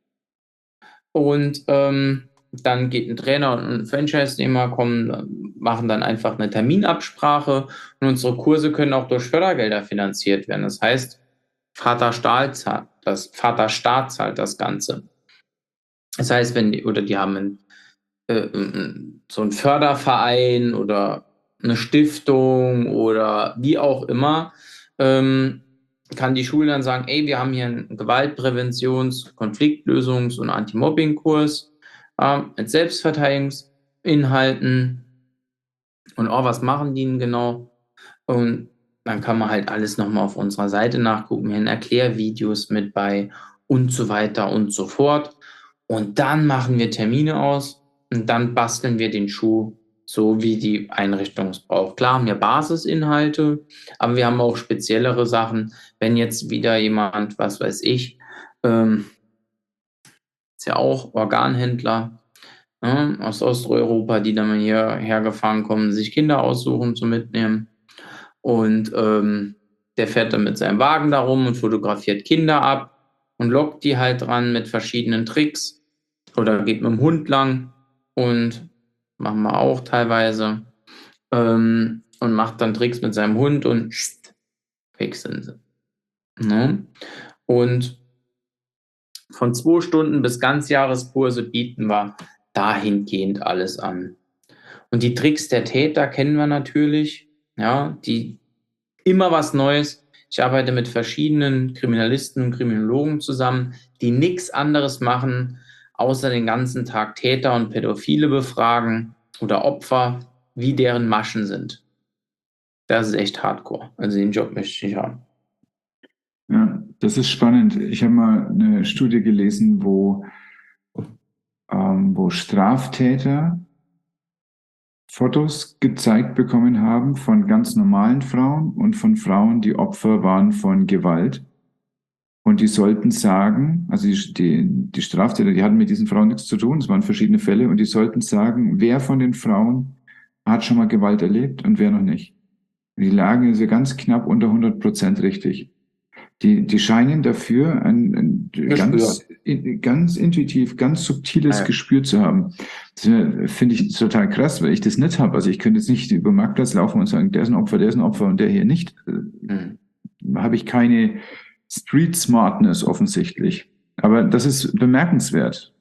Und ähm, dann geht ein Trainer und ein Franchise-Nehmer, kommen, machen dann einfach eine Terminabsprache und unsere Kurse können auch durch Fördergelder finanziert werden. Das heißt, Vater Staat zahlt das, Vater Staat zahlt das Ganze. Das heißt, wenn die, oder die haben einen, äh, so einen Förderverein oder eine Stiftung oder wie auch immer, ähm, kann die Schule dann sagen, ey, wir haben hier einen Gewaltpräventions-, Konfliktlösungs- und Anti-Mobbing-Kurs äh, mit Selbstverteidigungsinhalten und oh, was machen die denn genau? Und dann kann man halt alles nochmal auf unserer Seite nachgucken, hier Erklärvideos mit bei und so weiter und so fort. Und dann machen wir Termine aus und dann basteln wir den Schuh so, wie die Einrichtung es braucht. Klar haben wir Basisinhalte, aber wir haben auch speziellere Sachen. Wenn jetzt wieder jemand, was weiß ich, ähm, ist ja auch Organhändler, ne, aus Osteuropa, die dann hierher gefahren kommen, sich Kinder aussuchen zum Mitnehmen. Und ähm, der fährt dann mit seinem Wagen da rum und fotografiert Kinder ab und lockt die halt dran mit verschiedenen Tricks oder geht mit dem Hund lang und machen wir auch teilweise ähm, und macht dann Tricks mit seinem Hund und weg sind sie. Ne? Und von zwei Stunden bis Ganzjahreskurse bieten wir dahingehend alles an. Und die Tricks der Täter kennen wir natürlich, ja, die immer was Neues. Ich arbeite mit verschiedenen Kriminalisten und Kriminologen zusammen, die nichts anderes machen, außer den ganzen Tag Täter und Pädophile befragen oder Opfer, wie deren Maschen sind. Das ist echt hardcore. Also den Job möchte ich nicht haben. Ja, das ist spannend. Ich habe mal eine Studie gelesen, wo, ähm, wo Straftäter Fotos gezeigt bekommen haben von ganz normalen Frauen und von Frauen, die Opfer waren von Gewalt. Und die sollten sagen, also die, die, die Straftäter, die hatten mit diesen Frauen nichts zu tun, es waren verschiedene Fälle, und die sollten sagen, wer von den Frauen hat schon mal Gewalt erlebt und wer noch nicht. Die lagen also ganz knapp unter hundert Prozent richtig. Die, die scheinen dafür ein, ein ganz, ganz intuitiv, ganz subtiles ja. Gespür zu haben. Das finde ich total krass, weil ich das nicht habe. Also ich könnte jetzt nicht über den Marktplatz laufen und sagen, der ist ein Opfer, der ist ein Opfer und der hier nicht. Mhm. Da habe ich keine Street Smartness offensichtlich. Aber das ist bemerkenswert.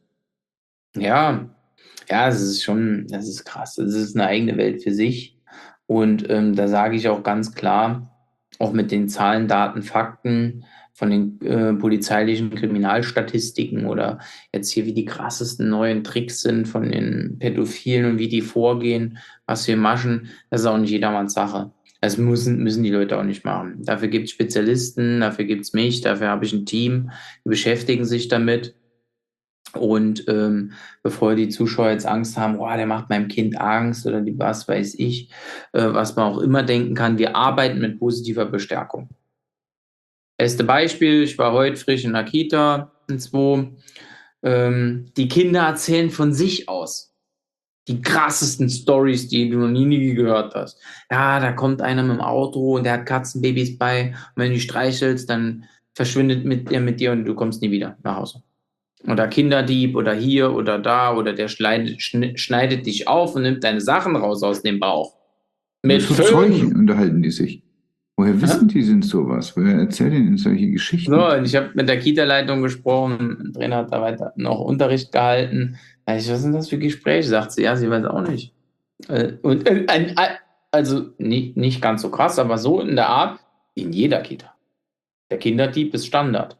Ja, ja, es ist schon, das ist krass. Es ist eine eigene Welt für sich. Und ähm, da sage ich auch ganz klar, auch mit den Zahlen, Daten, Fakten von den äh, polizeilichen Kriminalstatistiken oder jetzt hier, wie die krassesten neuen Tricks sind von den Pädophilen und wie die vorgehen, was wir machen, das ist auch nicht jedermanns Sache. Das müssen, müssen die Leute auch nicht machen. Dafür gibt es Spezialisten, dafür gibt es mich, dafür habe ich ein Team, die beschäftigen sich damit. Und ähm, bevor die Zuschauer jetzt Angst haben, oh, der macht meinem Kind Angst oder die, was weiß ich, äh, was man auch immer denken kann, wir arbeiten mit positiver Bestärkung. Beste Beispiel, ich war heute frisch in der Kita, in zwei, ähm, die Kinder erzählen von sich aus die krassesten Stories, die du noch nie, nie gehört hast. Ja, da kommt einer mit dem Auto und der hat Katzenbabys bei und wenn du die streichelst, dann verschwindet mit, er mit dir und du kommst nie wieder nach Hause. Oder Kinderdieb oder hier oder da oder der schneidet, schneidet dich auf und nimmt deine Sachen raus aus dem Bauch. Mit Zeugen unterhalten die sich. Woher wissen ja? die denn sowas? Woher erzählen die denn solche Geschichten? So, und ich habe mit der Kita-Leitung gesprochen, ein Trainer hat da weiter noch Unterricht gehalten. Da ich, was sind das für Gespräche? Sagt sie, ja, sie weiß auch nicht. Und, äh, ein, also nicht, nicht ganz so krass, aber so in der Art, in jeder Kita. Der Kinderdieb ist Standard.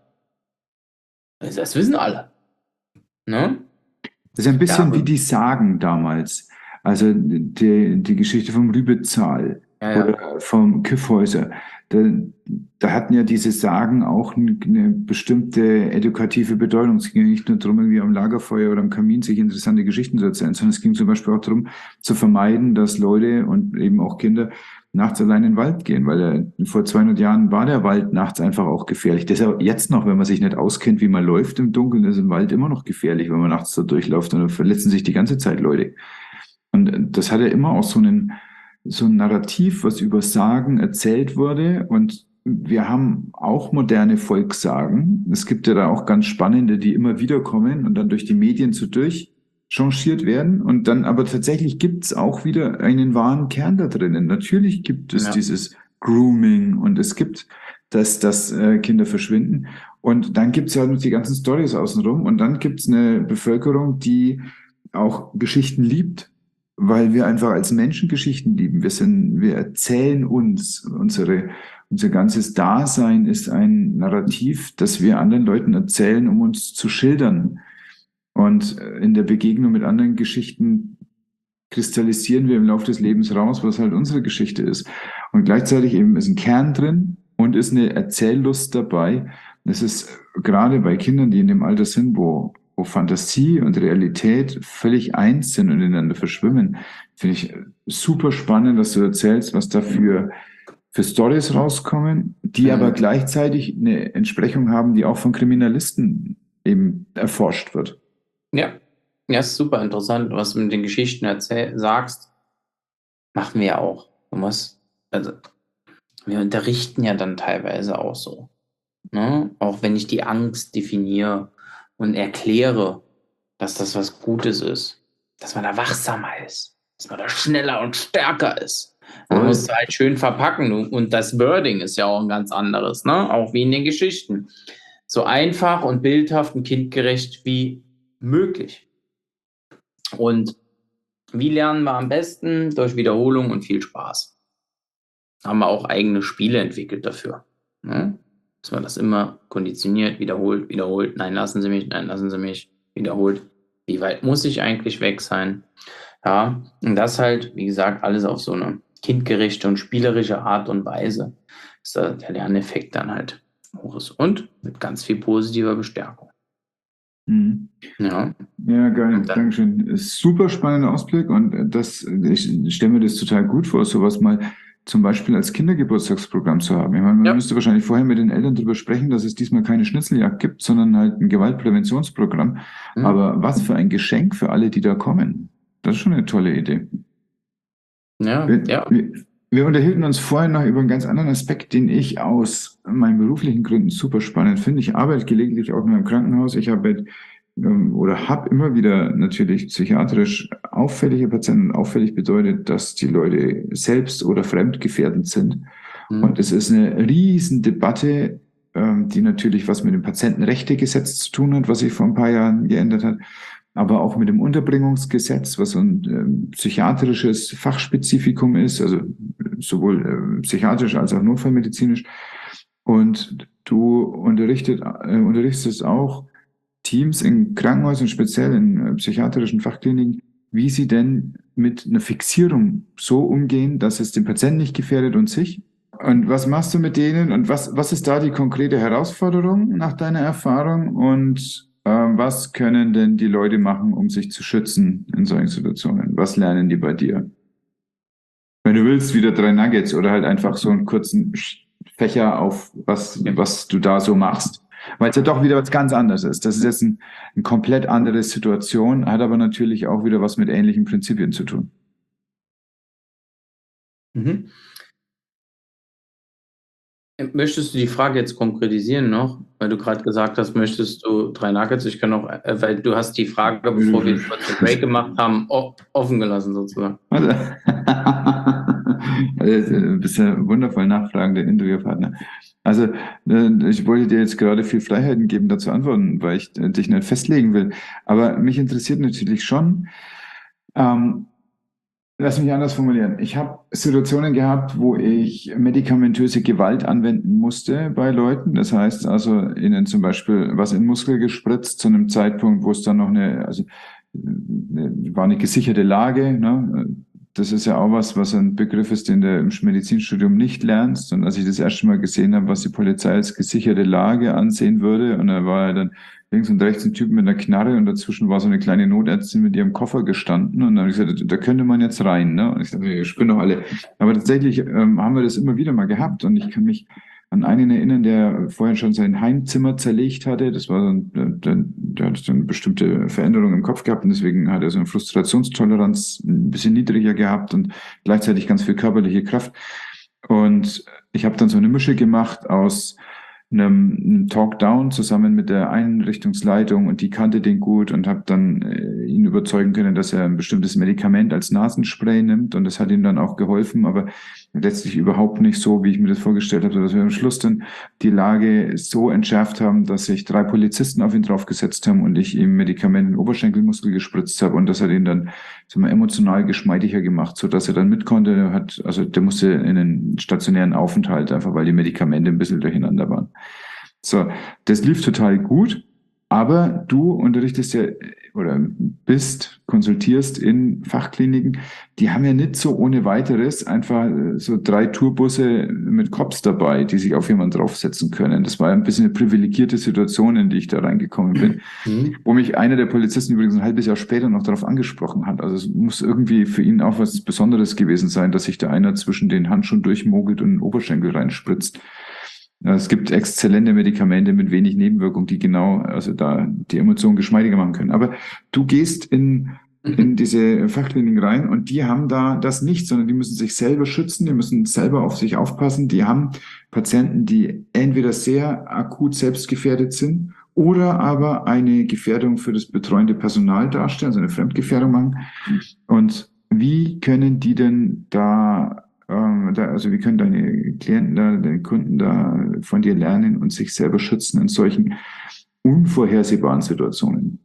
Das wissen alle. Ne? Das ist ein bisschen Ja, wie die Sagen damals. Also die, die Geschichte vom Rübezahl ja, ja. oder vom Kyffhäuser. Da, da hatten ja diese Sagen auch eine, eine bestimmte edukative Bedeutung. Es ging ja nicht nur darum, irgendwie am Lagerfeuer oder am Kamin sich interessante Geschichten zu erzählen, sondern es ging zum Beispiel auch darum, zu vermeiden, dass Leute und eben auch Kinder nachts allein in den Wald gehen, weil er, vor zweihundert Jahren war der Wald nachts einfach auch gefährlich. Deshalb jetzt noch, wenn man sich nicht auskennt, wie man läuft im Dunkeln, ist im Wald immer noch gefährlich, wenn man nachts da durchläuft, und da verletzen sich die ganze Zeit Leute. Und das hat ja immer auch so einen, so ein Narrativ, was über Sagen erzählt wurde. Und wir haben auch moderne Volkssagen. Es gibt ja da auch ganz spannende, die immer wieder kommen und dann durch die Medien so durchchangiert werden. Und dann aber tatsächlich gibt es auch wieder einen wahren Kern da drinnen. Natürlich gibt es Ja. dieses Grooming und es gibt, dass, dass äh, Kinder verschwinden. Und dann gibt es ja halt die ganzen Storys außenrum. Und dann gibt es eine Bevölkerung, die auch Geschichten liebt, weil wir einfach als Menschen Geschichten lieben. Wir sind, wir erzählen uns, unsere, unser ganzes Dasein ist ein Narrativ, das wir anderen Leuten erzählen, um uns zu schildern. Und in der Begegnung mit anderen Geschichten kristallisieren wir im Laufe des Lebens raus, was halt unsere Geschichte ist. Und gleichzeitig eben ist ein Kern drin und ist eine Erzähllust dabei. Das ist gerade bei Kindern, die in dem Alter sind, wo wo Fantasie und Realität völlig eins sind und ineinander verschwimmen, finde ich super spannend, dass du erzählst, was da für, für Storys rauskommen, die Mhm. aber gleichzeitig eine Entsprechung haben, die auch von Kriminalisten eben erforscht wird. Ja, ja, ist super interessant, was du mit den Geschichten erzähl sagst. Machen wir ja auch. Und was, also, wir unterrichten ja dann teilweise auch so. Ne? Auch wenn ich die Angst definiere und erkläre, dass das was Gutes ist, dass man da wachsamer ist, dass man da schneller und stärker ist. Man Voll. muss es halt schön verpacken, und das Wording ist ja auch ein ganz anderes, ne? Auch wie in den Geschichten. So einfach und bildhaft und kindgerecht wie möglich. Und wie lernen wir am besten? Durch Wiederholung und viel Spaß. Haben wir auch eigene Spiele entwickelt dafür, ne? Dass man das immer konditioniert, wiederholt, wiederholt. Nein, lassen Sie mich, nein, lassen Sie mich, wiederholt. Wie weit muss ich eigentlich weg sein? Ja, und das halt, wie gesagt, alles auf so eine kindgerechte und spielerische Art und Weise, dass da der Lerneffekt dann halt hoch ist. Und mit ganz viel positiver Bestärkung. Mhm. Ja. Ja, geil, Und dann- Dankeschön. Ist super spannender Ausblick und das, ich stelle mir das total gut vor, sowas mal zum Beispiel als Kindergeburtstagsprogramm zu haben. Ich meine, man Ja. müsste wahrscheinlich vorher mit den Eltern darüber sprechen, dass es diesmal keine Schnitzeljagd gibt, sondern halt ein Gewaltpräventionsprogramm. Mhm. Aber was für ein Geschenk für alle, die da kommen. Das ist schon eine tolle Idee. Ja, Wir, ja. wir, wir unterhielten uns vorhin noch über einen ganz anderen Aspekt, den ich aus meinen beruflichen Gründen super spannend finde. Ich arbeite gelegentlich auch nur im Krankenhaus. Ich arbeite ähm, oder habe immer wieder natürlich psychiatrisch auffällige Patienten. Auffällig bedeutet, dass die Leute selbst oder fremdgefährdend sind. Mhm. Und es ist eine riesen Debatte, ähm, die natürlich was mit dem Patientenrechtegesetz zu tun hat, was sich vor ein paar Jahren geändert hat, aber auch mit dem Unterbringungsgesetz, was so ein ähm, psychiatrisches Fachspezifikum ist, also sowohl äh, psychiatrisch als auch notfallmedizinisch. Und du unterrichtet, äh, unterrichtest auch Teams in Krankenhäusern, speziell in äh, psychiatrischen Fachkliniken, wie sie denn mit einer Fixierung so umgehen, dass es den Patienten nicht gefährdet und sich. Und was machst du mit denen und was, was ist da die konkrete Herausforderung nach deiner Erfahrung und äh, was können denn die Leute machen, um sich zu schützen in solchen Situationen? Was lernen die bei dir? Wenn du willst, wieder drei Nuggets oder halt einfach so einen kurzen Fächer auf, was, was du da so machst. Weil es ja doch wieder was ganz anderes ist. Das ist jetzt ein, eine komplett andere Situation, hat aber natürlich auch wieder was mit ähnlichen Prinzipien zu tun. Mhm. Möchtest du die Frage jetzt konkretisieren noch? Weil du gerade gesagt hast, möchtest du drei Nuggets? Ich kann auch, äh, weil du hast die Frage, bevor wir kurz den Break gemacht haben, o- offen gelassen sozusagen. Also, du bist ja ein wundervoll nachfragender Interviewpartner. Also, äh, ich wollte dir jetzt gerade viel Freiheiten geben, da zu antworten, weil ich äh, dich nicht festlegen will. Aber mich interessiert natürlich schon, ähm, Lass mich anders formulieren. Ich habe Situationen gehabt, wo ich medikamentöse Gewalt anwenden musste bei Leuten. Das heißt also, ihnen zum Beispiel was in den Muskel gespritzt, zu einem Zeitpunkt, wo es dann noch eine, also eine, war eine gesicherte Lage. Ne? Das ist ja auch was, was ein Begriff ist, den du im Medizinstudium nicht lernst. Und als ich das erste Mal gesehen habe, was die Polizei als gesicherte Lage ansehen würde, und da war ja dann links und rechts ein Typ mit einer Knarre und dazwischen war so eine kleine Notärztin mit ihrem Koffer gestanden und dann habe ich gesagt, da könnte man jetzt rein, ne? Und ich dachte, wir spinnen doch alle. Aber tatsächlich ähm, haben wir das immer wieder mal gehabt und ich kann mich an einen erinnern, der vorher schon sein Heimzimmer zerlegt hatte. Das war so ein, der, der hat so eine bestimmte Veränderung im Kopf gehabt und deswegen hat er so eine Frustrationstoleranz ein bisschen niedriger gehabt und gleichzeitig ganz viel körperliche Kraft. Und ich habe dann so eine Mische gemacht aus einem, einem Talk-Down zusammen mit der Einrichtungsleitung und die kannte den gut und habe dann äh, ihn überzeugen können, dass er ein bestimmtes Medikament als Nasenspray nimmt und das hat ihm dann auch geholfen, aber letztlich überhaupt nicht so, wie ich mir das vorgestellt habe, dass wir am Schluss dann die Lage so entschärft haben, dass sich drei Polizisten auf ihn draufgesetzt haben und ich ihm Medikament in den Oberschenkelmuskel gespritzt habe und das hat ihn dann sagen wir, emotional geschmeidiger gemacht, so dass er dann mit konnte. Er hat, also der musste in einen stationären Aufenthalt, einfach weil die Medikamente ein bisschen durcheinander waren. So, das lief total gut, aber du unterrichtest ja oder bist, konsultierst in Fachkliniken, die haben ja nicht so ohne weiteres einfach so drei Tourbusse mit Cops dabei, die sich auf jemanden draufsetzen können. Das war ja ein bisschen eine privilegierte Situation, in die ich da reingekommen bin, mhm. wo mich einer der Polizisten übrigens ein halbes Jahr später noch darauf angesprochen hat. Also es muss irgendwie für ihn auch was Besonderes gewesen sein, dass sich da einer zwischen den Handschuhen durchmogelt und den Oberschenkel reinspritzt. Es gibt exzellente Medikamente mit wenig Nebenwirkung, die genau, also da die Emotionen geschmeidiger machen können. Aber du gehst in, in diese Fachkliniken rein und die haben da das nicht, sondern die müssen sich selber schützen, die müssen selber auf sich aufpassen. Die haben Patienten, die entweder sehr akut selbstgefährdet sind oder aber eine Gefährdung für das betreuende Personal darstellen, also eine Fremdgefährdung machen. Und wie können die denn da Da, also wie können deine Klienten da, deine Kunden da von dir lernen und sich selber schützen in solchen unvorhersehbaren Situationen?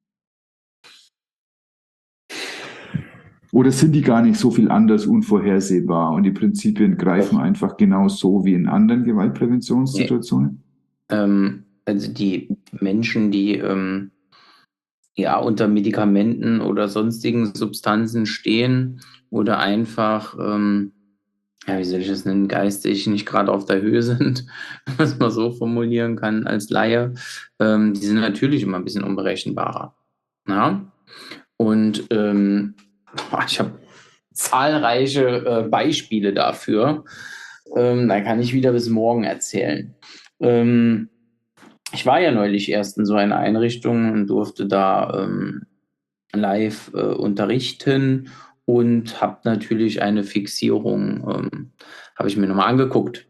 Oder sind die gar nicht so viel anders unvorhersehbar und die Prinzipien greifen einfach genau so wie in anderen Gewaltpräventionssituationen? Ähm, also die Menschen, die ähm, ja unter Medikamenten oder sonstigen Substanzen stehen oder einfach ähm, ja, wie soll ich das nennen, geistig nicht gerade auf der Höhe sind, was man so formulieren kann als Laie, ähm, die sind natürlich immer ein bisschen unberechenbarer. Ja? Und ähm, ich habe zahlreiche äh, Beispiele dafür. Ähm, da kann ich wieder bis morgen erzählen. Ähm, ich war ja neulich erst in so einer Einrichtung und durfte da ähm, live äh, unterrichten und habe natürlich eine Fixierung, ähm, habe ich mir nochmal angeguckt.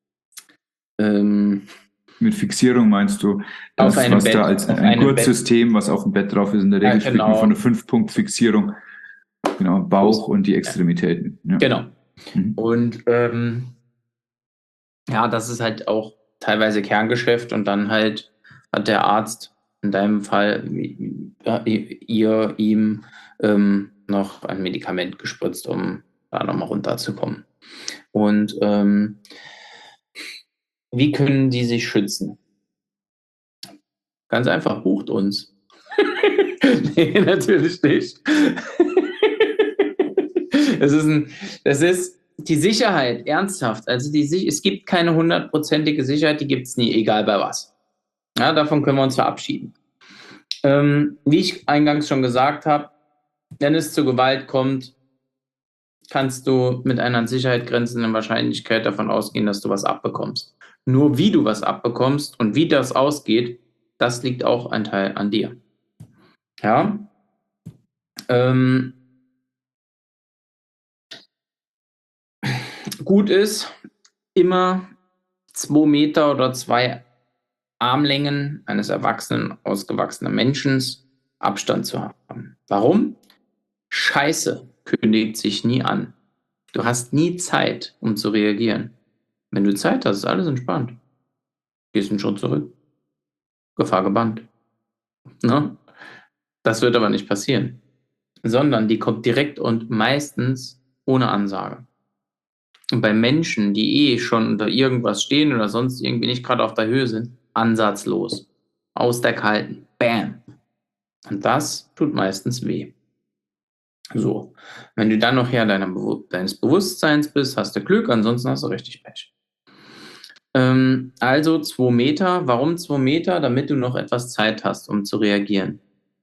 Ähm, Mit Fixierung meinst du das, auf einem was Bett, da als auf ein einem Gurtsystem, was auf dem Bett drauf ist, in der Regel Ja, spricht man genau. von einer Fünf-Punkt-Fixierung. Genau, Bauch und die Extremitäten. Ja. Genau. Mhm. Und ähm, ja, das ist halt auch teilweise Kerngeschäft und dann halt hat der Arzt in deinem Fall ja, ihr ihm ähm, noch ein Medikament gespritzt, um da nochmal runterzukommen. Und ähm, wie können die sich schützen? Ganz einfach, bucht uns. Nee, natürlich nicht. Das ist, ein, das ist die Sicherheit, ernsthaft. Also die, es gibt keine hundertprozentige Sicherheit, die gibt es nie, egal bei was. Ja, davon können wir uns verabschieden. Ähm, wie ich eingangs schon gesagt habe, wenn es zu Gewalt kommt, kannst du mit einer an Sicherheit grenzenden Wahrscheinlichkeit davon ausgehen, dass du was abbekommst. Nur wie du was abbekommst und wie das ausgeht, das liegt auch ein Teil an dir. Ja. Ähm, gut ist, immer zwei Meter oder zwei Armlängen eines erwachsenen, ausgewachsenen Menschen Abstand zu haben. Warum? Scheiße kündigt sich nie an. Du hast nie Zeit, um zu reagieren. Wenn du Zeit hast, ist alles entspannt. Gehst einen Schritt zurück. Gefahr gebannt. Ne? Das wird aber nicht passieren. sondern die kommt direkt und meistens ohne Ansage. Und bei Menschen, die eh schon unter irgendwas stehen oder sonst irgendwie nicht gerade auf der Höhe sind, ansatzlos. Aus der Kalten. Bam. Und das tut meistens weh. So. Wenn du dann noch Herr deiner Bewu- deines Bewusstseins bist, hast du Glück, ansonsten hast du richtig Pech. Ähm, also zwei Meter. Warum zwei Meter? Damit du noch etwas Zeit hast, um zu reagieren.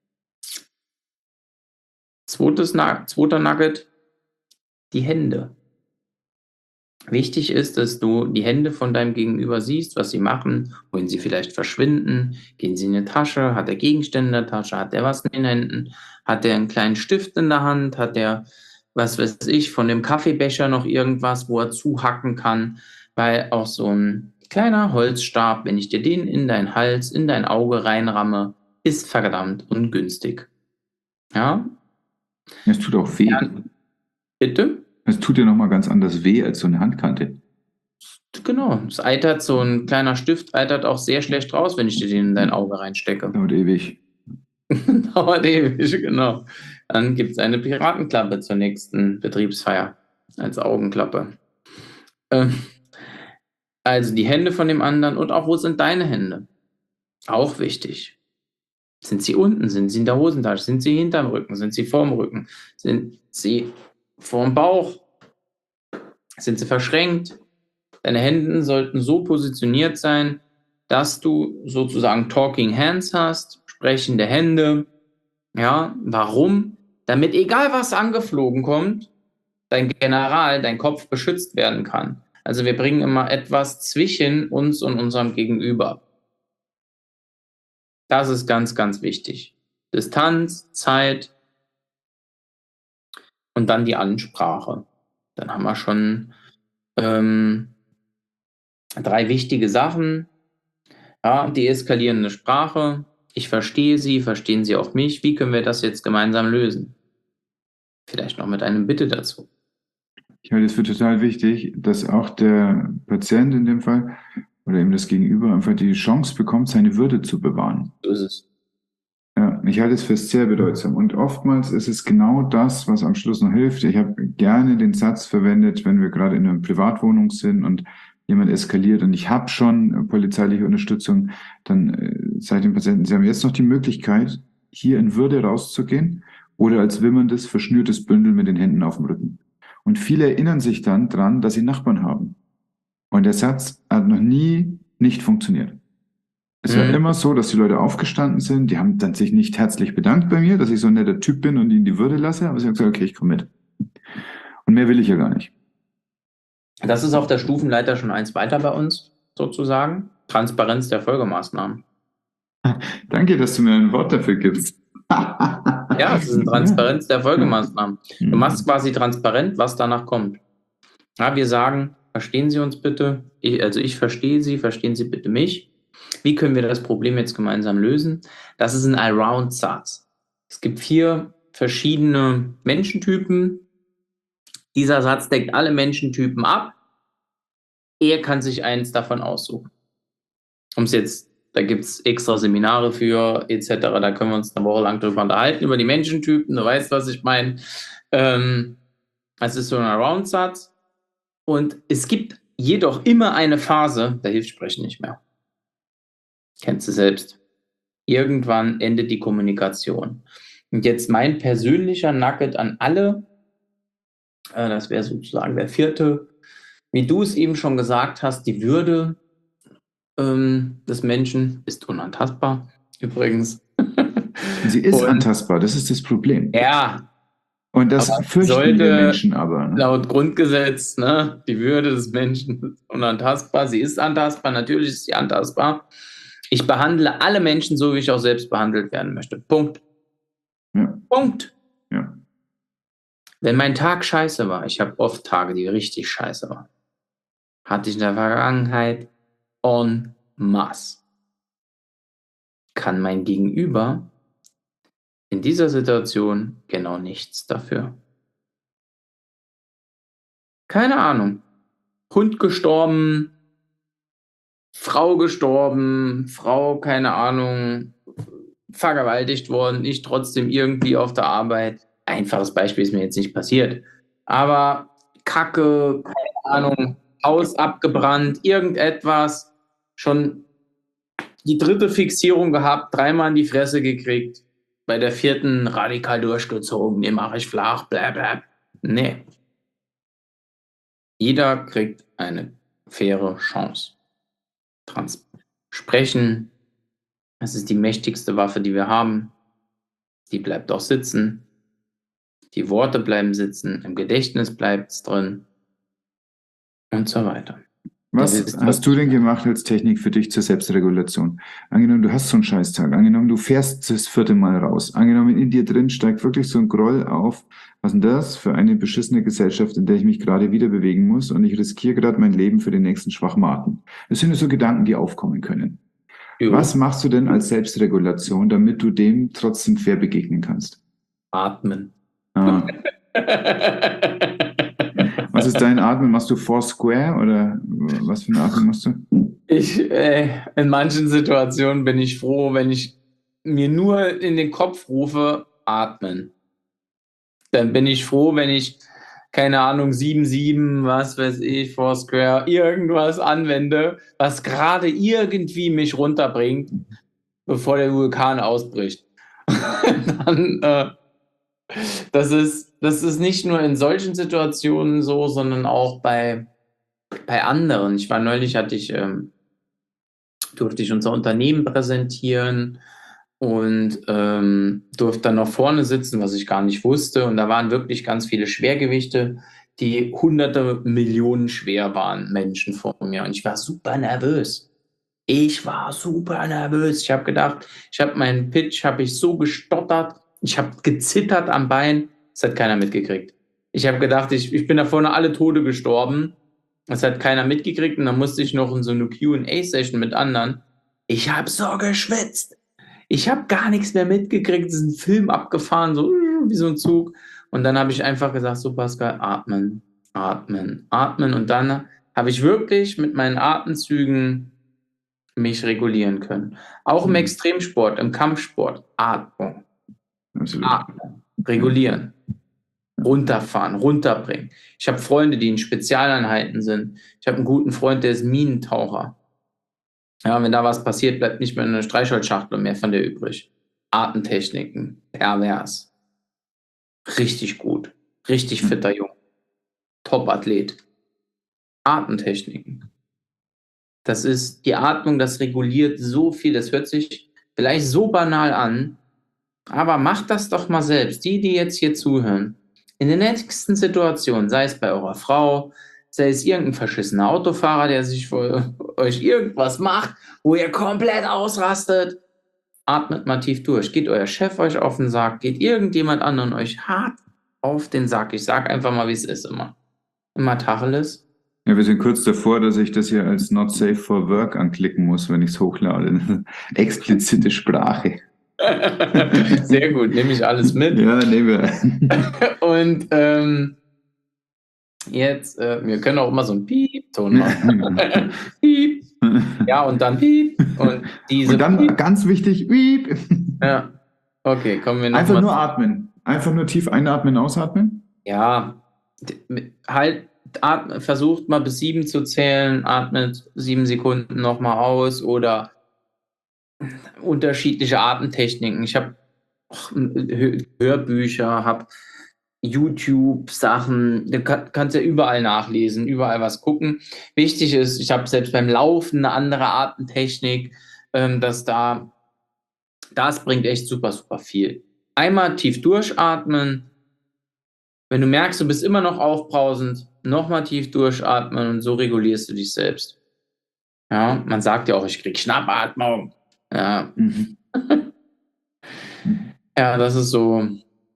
Zweites Na- zweiter Nugget, die Hände. Wichtig ist, dass du die Hände von deinem Gegenüber siehst, was sie machen, wohin sie vielleicht verschwinden. Gehen sie in eine Tasche? Hat er Gegenstände in der Tasche? Hat er was in den Händen? Hat er einen kleinen Stift in der Hand? Hat er, was weiß ich, von dem Kaffeebecher noch irgendwas, wo er zuhacken kann? Weil auch so ein kleiner Holzstab, wenn ich dir den in deinen Hals, in dein Auge reinramme, ist verdammt ungünstig. Ja? Es tut auch weh. Ja, bitte? Es tut dir nochmal ganz anders weh als so eine Handkante. Genau, es eitert, so ein kleiner Stift eitert auch sehr schlecht raus, wenn ich dir den in dein Auge reinstecke. Dauert ewig. Dauert ewig, genau. Dann gibt es eine Piratenklappe zur nächsten Betriebsfeier als Augenklappe. Ähm, also die Hände von dem anderen und auch, wo sind deine Hände? Auch wichtig. Sind sie unten? Sind sie in der Hosentasche? Sind sie hinterm Rücken? Sind sie vorm Rücken? Sind sie vorm Bauch? Sind sie verschränkt? Deine Hände sollten so positioniert sein, dass du sozusagen Talking Hands hast, sprechende Hände. Ja, warum? Damit egal was angeflogen kommt, dein General, dein Kopf beschützt werden kann. Also wir bringen immer etwas zwischen uns und unserem Gegenüber. Das ist ganz, ganz wichtig. Distanz, Zeit und dann die Ansprache. Dann haben wir schon ähm, drei wichtige Sachen. Ja, deeskalierende Sprache. Ich verstehe Sie, verstehen Sie auch mich. Wie können wir das jetzt gemeinsam lösen? Vielleicht noch mit einem Bitte dazu. Ich halte es für total wichtig, dass auch der Patient in dem Fall oder eben das Gegenüber einfach die Chance bekommt, seine Würde zu bewahren. So ist es. Ja, ich halte es für sehr bedeutsam. Und oftmals ist es genau das, was am Schluss noch hilft. Ich habe gerne den Satz verwendet, wenn wir gerade in einer Privatwohnung sind und jemand eskaliert und ich habe schon polizeiliche Unterstützung, dann äh, sage ich dem Patienten, Sie haben jetzt noch die Möglichkeit, hier in Würde rauszugehen oder als wimmerndes, verschnürtes Bündel mit den Händen auf dem Rücken. Und viele erinnern sich dann dran, dass sie Nachbarn haben. Und der Satz hat noch nie nicht funktioniert. Es war Mhm. immer so, dass die Leute aufgestanden sind, die haben dann sich nicht herzlich bedankt bei mir, dass ich so ein netter Typ bin und ihnen die Würde lasse, aber sie haben gesagt, okay, ich komme mit. Und mehr will ich ja gar nicht. Das ist auf der Stufenleiter schon eins weiter bei uns, sozusagen. Transparenz der Folgemaßnahmen. Danke, dass du mir ein Wort dafür gibst. Ja, es ist eine Transparenz der Folgemaßnahmen. Du Mhm. machst quasi transparent, was danach kommt. Ja, wir sagen, verstehen Sie uns bitte? Ich, also ich verstehe Sie, verstehen Sie bitte mich? Wie können wir das Problem jetzt gemeinsam lösen? Das ist ein Allround-Satz. Es gibt vier verschiedene Menschentypen. Dieser Satz deckt alle Menschentypen ab. Er kann sich eins davon aussuchen. Um es jetzt, da gibt es extra Seminare für, et cetera. Da können wir uns eine Woche lang drüber unterhalten, über die Menschentypen. Du weißt, was ich meine. Ähm, es ist so ein Around-Satz. Und es gibt jedoch immer eine Phase, da hilft Sprechen nicht mehr. Kennst du selbst. Irgendwann endet die Kommunikation. Und jetzt mein persönlicher Nugget an alle, äh, das wäre sozusagen der vierte, wie du es eben schon gesagt hast, die Würde ähm, des Menschen ist unantastbar, übrigens. Sie ist Und, antastbar, das ist das Problem. Ja. Und das aber fürchten sollte, wir Menschen aber. Ne? Laut Grundgesetz, ne, die Würde des Menschen ist unantastbar. Sie ist antastbar, natürlich ist sie antastbar. Ich behandle alle Menschen so, wie ich auch selbst behandelt werden möchte. Punkt. Ja. Punkt. Ja. Wenn mein Tag scheiße war, ich habe oft Tage, die richtig scheiße waren, hatte ich in der Vergangenheit en masse, kann mein Gegenüber in dieser Situation genau nichts dafür. Keine Ahnung. Hund gestorben, Frau gestorben, Frau, keine Ahnung, vergewaltigt worden, ich trotzdem irgendwie auf der Arbeit. einfaches Beispiel ist mir jetzt nicht passiert, aber Kacke, keine Ahnung, Haus abgebrannt, irgendetwas, schon die dritte Fixierung gehabt, dreimal in die Fresse gekriegt, bei der vierten radikal durchgezogen, den mache ich flach, bla bla. Nee. Jeder kriegt eine faire Chance. Trans Sprechen, das ist die mächtigste Waffe, die wir haben. Die bleibt auch sitzen. Die Worte bleiben sitzen, im Gedächtnis bleibt es drin und so weiter. Was hast du denn gemacht als Technik für dich zur Selbstregulation? Angenommen, du hast so einen Scheißtag. Angenommen, du fährst das vierte Mal raus. Angenommen, in dir drin steigt wirklich so ein Groll auf. Was ist denn das für eine beschissene Gesellschaft, in der ich mich gerade wieder bewegen muss und ich riskiere gerade mein Leben für den nächsten Schwachmaten? Das sind so Gedanken, die aufkommen können. Jo. Was machst du denn als Selbstregulation, damit du dem trotzdem fair begegnen kannst? Atmen. Ah. Was ist dein Atmen? Machst du Four Square oder was für eine Atmung machst du? Ich, äh, in manchen Situationen bin ich froh, wenn ich mir nur in den Kopf rufe, atmen. Dann bin ich froh, wenn ich, keine Ahnung, sieben sieben, was weiß ich, Four Square, irgendwas anwende, was gerade irgendwie mich runterbringt, bevor der Vulkan ausbricht. Dann, äh, das ist, das ist nicht nur in solchen Situationen so, sondern auch bei, bei anderen. Ich war neulich, hatte ich, ähm, durfte ich unser Unternehmen präsentieren und ähm, durfte dann noch vorne sitzen, was ich gar nicht wusste. Und da waren wirklich ganz viele Schwergewichte, die hunderte Millionen schwer waren, Menschen vor mir. Und ich war super nervös. Ich war super nervös. Ich habe gedacht, ich habe meinen Pitch, habe ich so gestottert. Ich habe gezittert am Bein. Das hat keiner mitgekriegt. Ich habe gedacht, ich, ich bin da vorne alle Tode gestorben. Das hat keiner mitgekriegt. Und dann musste ich noch in so eine Q und A-Session mit anderen. Ich habe so geschwitzt. Ich habe gar nichts mehr mitgekriegt. Es ist ein Film abgefahren, so wie so ein Zug. Und dann habe ich einfach gesagt, so Pascal, atmen, atmen, atmen. Und dann habe ich wirklich mit meinen Atemzügen mich regulieren können. Auch im Extremsport, im Kampfsport, Atmung. Atmen, regulieren, runterfahren, runterbringen. Ich habe Freunde, die in Spezialeinheiten sind. Ich habe einen guten Freund, der ist Minentaucher. Ja, wenn da was passiert, bleibt nicht mehr eine Streichholzschachtel mehr von der übrig. Atemtechniken, pervers. Richtig gut. Richtig fitter Junge. Top-Athlet. Atemtechniken. Das ist die Atmung, das reguliert so viel. Das hört sich vielleicht so banal an, aber macht das doch mal selbst. Die, die jetzt hier zuhören, in der nächsten Situation, sei es bei eurer Frau, sei es irgendein verschissener Autofahrer, der sich vor euch irgendwas macht, wo ihr komplett ausrastet, atmet mal tief durch. Geht euer Chef euch auf den Sack, geht irgendjemand anderen euch hart auf den Sack. Ich sag einfach mal, wie es ist immer. Immer Tacheles. Ja, wir sind kurz davor, dass ich das hier als Not Safe for Work anklicken muss, wenn ich es hochlade. Explizite Sprache. Sehr gut, nehme ich alles mit. Ja, nehmen wir. Und ähm, jetzt, äh, wir können auch immer so einen Piep-Ton machen. Piep. Ja, und dann Piep. Und, diese und dann Piep. Ganz wichtig, Piep. Ja, okay, kommen wir noch Einfach mal nur zu. atmen. Einfach nur tief einatmen, ausatmen. Ja, halt, atme, versucht mal bis sieben zu zählen, atmet sieben Sekunden nochmal aus oder unterschiedliche Atemtechniken. Ich habe Hörbücher, habe YouTube-Sachen, du kann, kannst ja überall nachlesen, überall was gucken. Wichtig ist, ich habe selbst beim Laufen eine andere Atemtechnik, ähm, dass da, das bringt echt super, super viel. Einmal tief durchatmen. Wenn du merkst, du bist immer noch aufbrausend, nochmal tief durchatmen und so regulierst du dich selbst. Ja, man sagt ja auch, ich krieg Schnappatmung. Ja. Mhm. Ja, das ist so.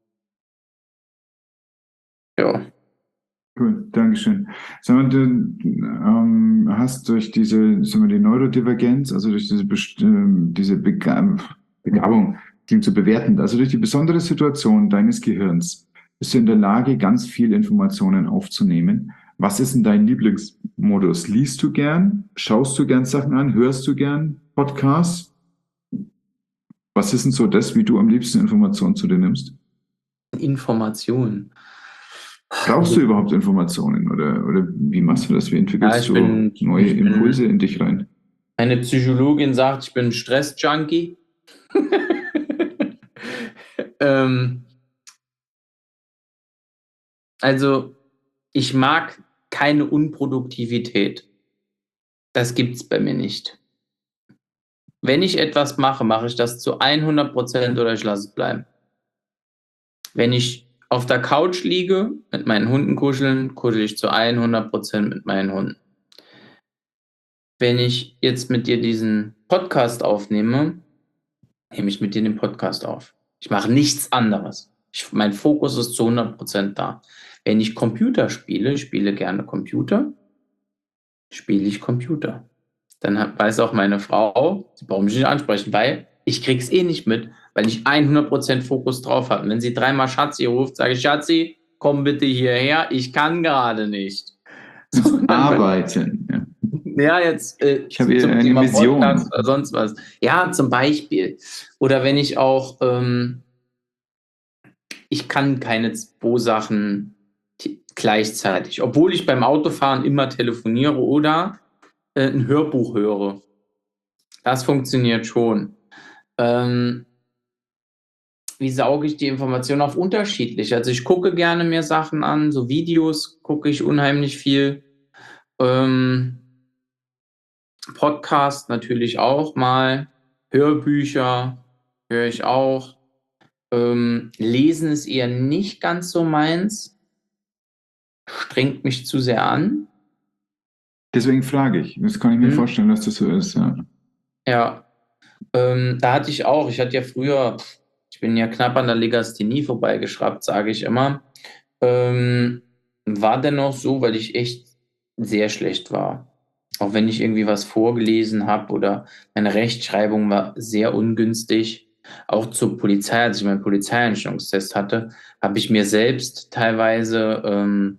Ja. Cool, Dankeschön. Sag mal, du ähm, hast durch diese, sagen wir, die Neurodivergenz, also durch diese, diese Begab Begabung, klingt so bewertend, also durch die besondere Situation deines Gehirns, bist du in der Lage, ganz viel Informationen aufzunehmen. Was ist denn dein Lieblingsmodus? Liest du gern? Schaust du gern Sachen an? Hörst du gern Podcasts? Was ist denn so das, wie du am liebsten Informationen zu dir nimmst? Informationen. Brauchst du überhaupt Informationen oder, oder wie machst du das? Wie entwickelst Ja, ich du bin- neue ich bin- Impulse in dich rein? Eine Psychologin sagt, ich bin ein Stress-Junkie. ähm, also, ich mag keine Unproduktivität. Das gibt's bei mir nicht. Wenn ich etwas mache, mache ich das zu hundert Prozent oder ich lasse es bleiben. Wenn ich auf der Couch liege, mit meinen Hunden kuscheln, kuschel ich zu hundert Prozent mit meinen Hunden. Wenn ich jetzt mit dir diesen Podcast aufnehme, nehme ich mit dir den Podcast auf. Ich mache nichts anderes. Ich, mein Fokus ist zu hundert Prozent da. Wenn ich Computer spiele, ich spiele gerne Computer, spiele ich Computer. Dann hat, weiß auch meine Frau, sie braucht mich nicht ansprechen, weil ich krieg's eh nicht mit, weil ich hundert Prozent Fokus drauf habe. Wenn sie dreimal Schatzi ruft, sage ich, Schatzi, komm bitte hierher, ich kann gerade nicht. So, dann- Arbeiten. Ja. Ja, jetzt äh, Ich habe hier eine Mission. Podcast oder sonst was. Ja, zum Beispiel. Oder wenn ich auch, ähm, ich kann keine zwei Sachen t- gleichzeitig, obwohl ich beim Autofahren immer telefoniere oder äh, ein Hörbuch höre. Das funktioniert schon. Ähm, wie sauge ich die Information auf? Unterschiedlich. Also ich gucke gerne mir Sachen an, so Videos gucke ich unheimlich viel. Ähm, Podcast natürlich auch mal, Hörbücher höre ich auch. Ähm, Lesen ist eher nicht ganz so meins, strengt mich zu sehr an. Deswegen frage ich. Das kann ich mir Hm. vorstellen, dass das so ist. Ja. Ja, ähm, da hatte ich auch, ich hatte ja früher, ich bin ja knapp an der Legasthenie vorbeigeschraubt, sage ich immer. Ähm, war dennoch so, weil ich echt sehr schlecht war. Auch wenn ich irgendwie was vorgelesen habe oder meine Rechtschreibung war sehr ungünstig. Auch zur Polizei, als ich meinen Polizeieinstellungstest hatte, habe ich mir selbst teilweise ähm,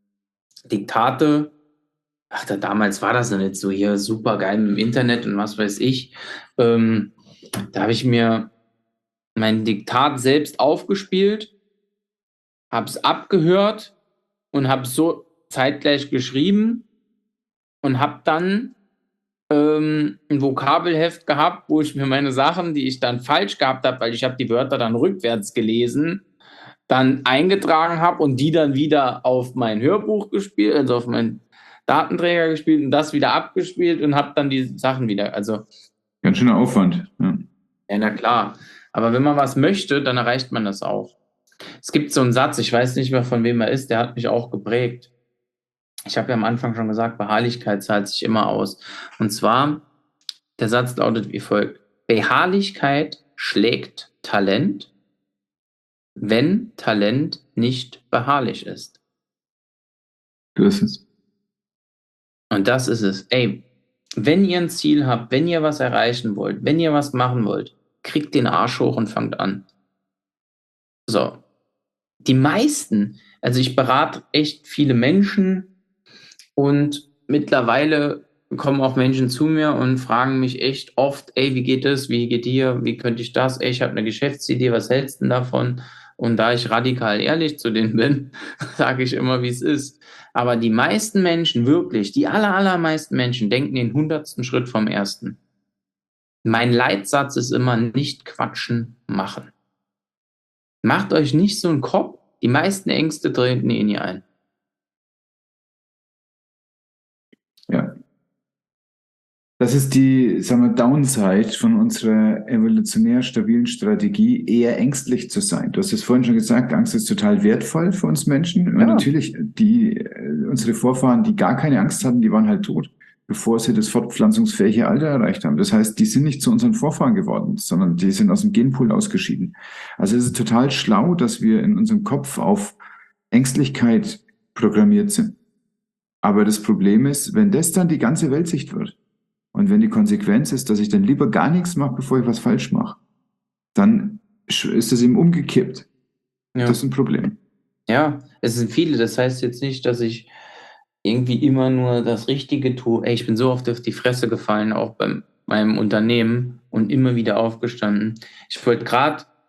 Diktate, ach, da, damals war das noch nicht so hier super geil mit dem Internet und was weiß ich. Ähm, da habe ich mir mein Diktat selbst aufgespielt, habe es abgehört und habe so zeitgleich geschrieben und habe dann ähm, ein Vokabelheft gehabt, wo ich mir meine Sachen, die ich dann falsch gehabt habe, weil ich habe die Wörter dann rückwärts gelesen, dann eingetragen habe und die dann wieder auf mein Hörbuch gespielt, also auf meinen Datenträger gespielt und das wieder abgespielt und habe dann die Sachen wieder, also Ganz schöner Aufwand. Ja. ja, na klar. Aber wenn man was möchte, dann erreicht man das auch. Es gibt so einen Satz, ich weiß nicht mehr, von wem er ist, der hat mich auch geprägt. Ich habe ja am Anfang schon gesagt, Beharrlichkeit zahlt sich immer aus. Und zwar, der Satz lautet wie folgt: Beharrlichkeit schlägt Talent, wenn Talent nicht beharrlich ist. Du hast es. Und das ist es. Ey, wenn ihr ein Ziel habt, wenn ihr was erreichen wollt, wenn ihr was machen wollt, kriegt den Arsch hoch und fangt an. So. Die meisten, also ich berate echt viele Menschen und mittlerweile kommen auch Menschen zu mir und fragen mich echt oft, ey, wie geht das, wie geht dir, wie könnte ich das, ey, ich habe eine Geschäftsidee, was hältst du denn davon? Und da ich radikal ehrlich zu denen bin, sage ich immer, wie es ist. Aber die meisten Menschen, wirklich, die aller, allermeisten Menschen denken den hundertsten Schritt vom ersten. Mein Leitsatz ist immer, nicht quatschen, machen. Macht euch nicht so einen Kopf, die meisten Ängste treten in ihr ein. Ja. Das ist die, sagen wir, Downside von unserer evolutionär stabilen Strategie, eher ängstlich zu sein. Du hast es vorhin schon gesagt, Angst ist total wertvoll für uns Menschen. Und Ja. natürlich, die, äh, unsere Vorfahren, die gar keine Angst hatten, die waren halt tot, bevor sie das fortpflanzungsfähige Alter erreicht haben. Das heißt, die sind nicht zu unseren Vorfahren geworden, sondern die sind aus dem Genpool ausgeschieden. Also es ist total schlau, dass wir in unserem Kopf auf Ängstlichkeit programmiert sind. Aber das Problem ist, wenn das dann die ganze Weltsicht wird und wenn die Konsequenz ist, dass ich dann lieber gar nichts mache, bevor ich was falsch mache, dann ist das eben umgekippt. Ja. Das ist ein Problem. Ja, es sind viele. Das heißt jetzt nicht, dass ich irgendwie immer nur das Richtige tue. Ey, ich bin so oft auf die Fresse gefallen, auch bei meinem Unternehmen und immer wieder aufgestanden. Ich wollte gerade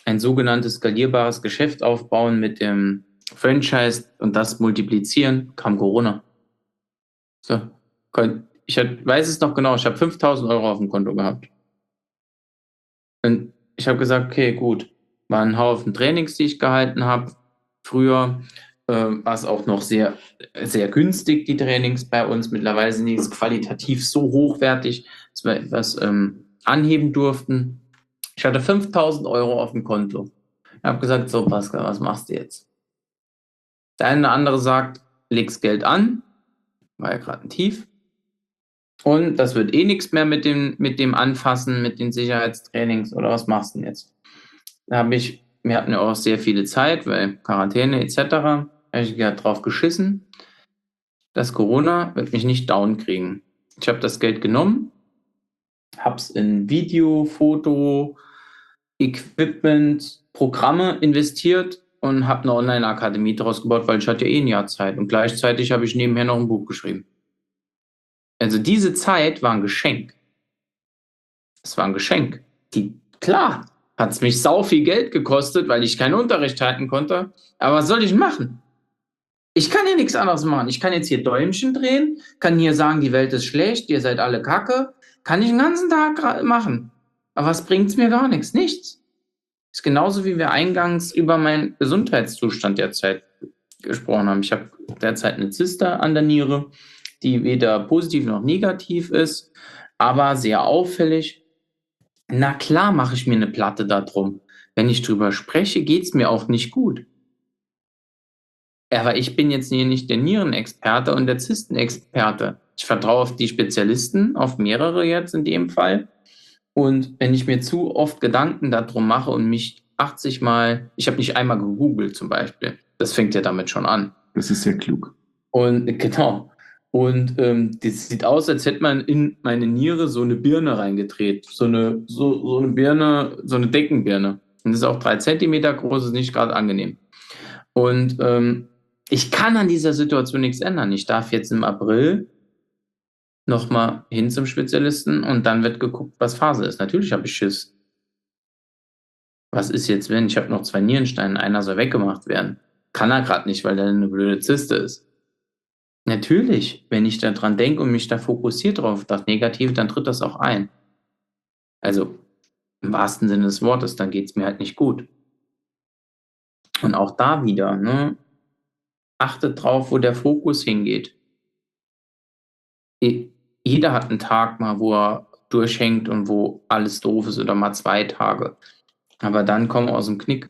ein sogenanntes skalierbares Geschäft aufbauen mit dem Franchise und das multiplizieren, kam Corona. So, ich weiß es noch genau, ich habe fünftausend Euro auf dem Konto gehabt. Und ich habe gesagt, okay, gut, war ein Haufen Trainings, die ich gehalten habe. Früher äh, war es auch noch sehr, sehr günstig, die Trainings bei uns. Mittlerweile sind die qualitativ so hochwertig, dass wir etwas ähm, anheben durften. Ich hatte fünftausend Euro auf dem Konto. Ich habe gesagt, so Pascal, was machst du jetzt? Der eine oder andere sagt, leg's Geld an, war ja gerade ein Tief. Und das wird eh nichts mehr mit dem, mit dem Anfassen, mit den Sicherheitstrainings, oder was machst du denn jetzt? Da habe ich, wir hatten ja auch sehr viele Zeit, weil Quarantäne et cetera. Da habe ich drauf geschissen, dass Corona wird mich nicht down kriegen. Ich habe das Geld genommen, habe es in Video, Foto, Equipment, Programme investiert und habe eine Online-Akademie daraus gebaut, weil ich hatte ja eh ein Jahr Zeit. Und gleichzeitig habe ich nebenher noch ein Buch geschrieben. Also diese Zeit war ein Geschenk. Es war ein Geschenk. Die, klar, hat es mich sau viel Geld gekostet, weil ich keinen Unterricht halten konnte. Aber was soll ich machen? Ich kann ja nichts anderes machen. Ich kann jetzt hier Däumchen drehen, kann hier sagen, die Welt ist schlecht, ihr seid alle Kacke. Kann ich den ganzen Tag machen. Aber was bringt es mir? Gar nichts. Nichts. Ist genauso, wie wir eingangs über meinen Gesundheitszustand derzeit gesprochen haben. Ich habe derzeit eine Zyste an der Niere, die weder positiv noch negativ ist, aber sehr auffällig. Na klar mache ich mir eine Platte darum. Wenn ich drüber spreche, geht es mir auch nicht gut. Aber ich bin jetzt hier nicht der Nierenexperte und der Zystenexperte. Ich vertraue auf die Spezialisten, auf mehrere jetzt in dem Fall. Und wenn ich mir zu oft Gedanken darum mache und mich achtzig Mal, ich habe nicht einmal gegoogelt zum Beispiel, das fängt ja damit schon an. Das ist sehr klug. Und genau. Und ähm, das sieht aus, als hätte man in meine Niere so eine Birne reingedreht. So eine, so, so eine Birne, so eine Deckenbirne. Und das ist auch drei Zentimeter groß, ist nicht gerade angenehm. Und ähm, ich kann an dieser Situation nichts ändern. Ich darf jetzt im April nochmal hin zum Spezialisten und dann wird geguckt, was Phase ist. Natürlich habe ich Schiss. Was ist jetzt, wenn? Ich habe noch zwei Nierensteine, einer soll weggemacht werden. Kann er gerade nicht, weil da eine blöde Zyste ist. Natürlich, wenn ich da dran denke und mich da fokussiert drauf, das Negative, dann tritt das auch ein. Also im wahrsten Sinne des Wortes, dann geht es mir halt nicht gut. Und auch da wieder, ne? Achtet drauf, wo der Fokus hingeht. Jeder hat einen Tag mal, wo er durchhängt und wo alles doof ist oder mal zwei Tage. Aber dann kommen wir aus dem Knick.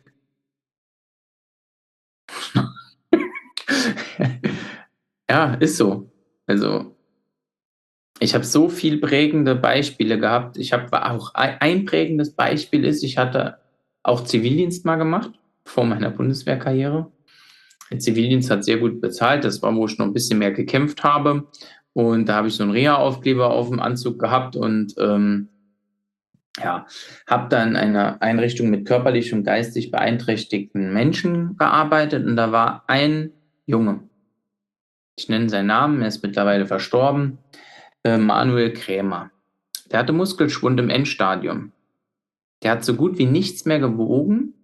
Ja, ist so. Also, ich habe so viel prägende Beispiele gehabt. Ich habe auch ein prägendes Beispiel ist, ich hatte auch Zivildienst mal gemacht vor meiner Bundeswehrkarriere. Der Zivildienst hat sehr gut bezahlt. Das war, wo ich noch ein bisschen mehr gekämpft habe. Und da habe ich so einen Reha-Aufkleber auf dem Anzug gehabt und ähm, ja, habe dann in einer Einrichtung mit körperlich und geistig beeinträchtigten Menschen gearbeitet. Und da war ein Junge. Ich nenne seinen Namen, er ist mittlerweile verstorben. Äh, Manuel Krämer. Der hatte Muskelschwund im Endstadium. Der hat so gut wie nichts mehr gewogen.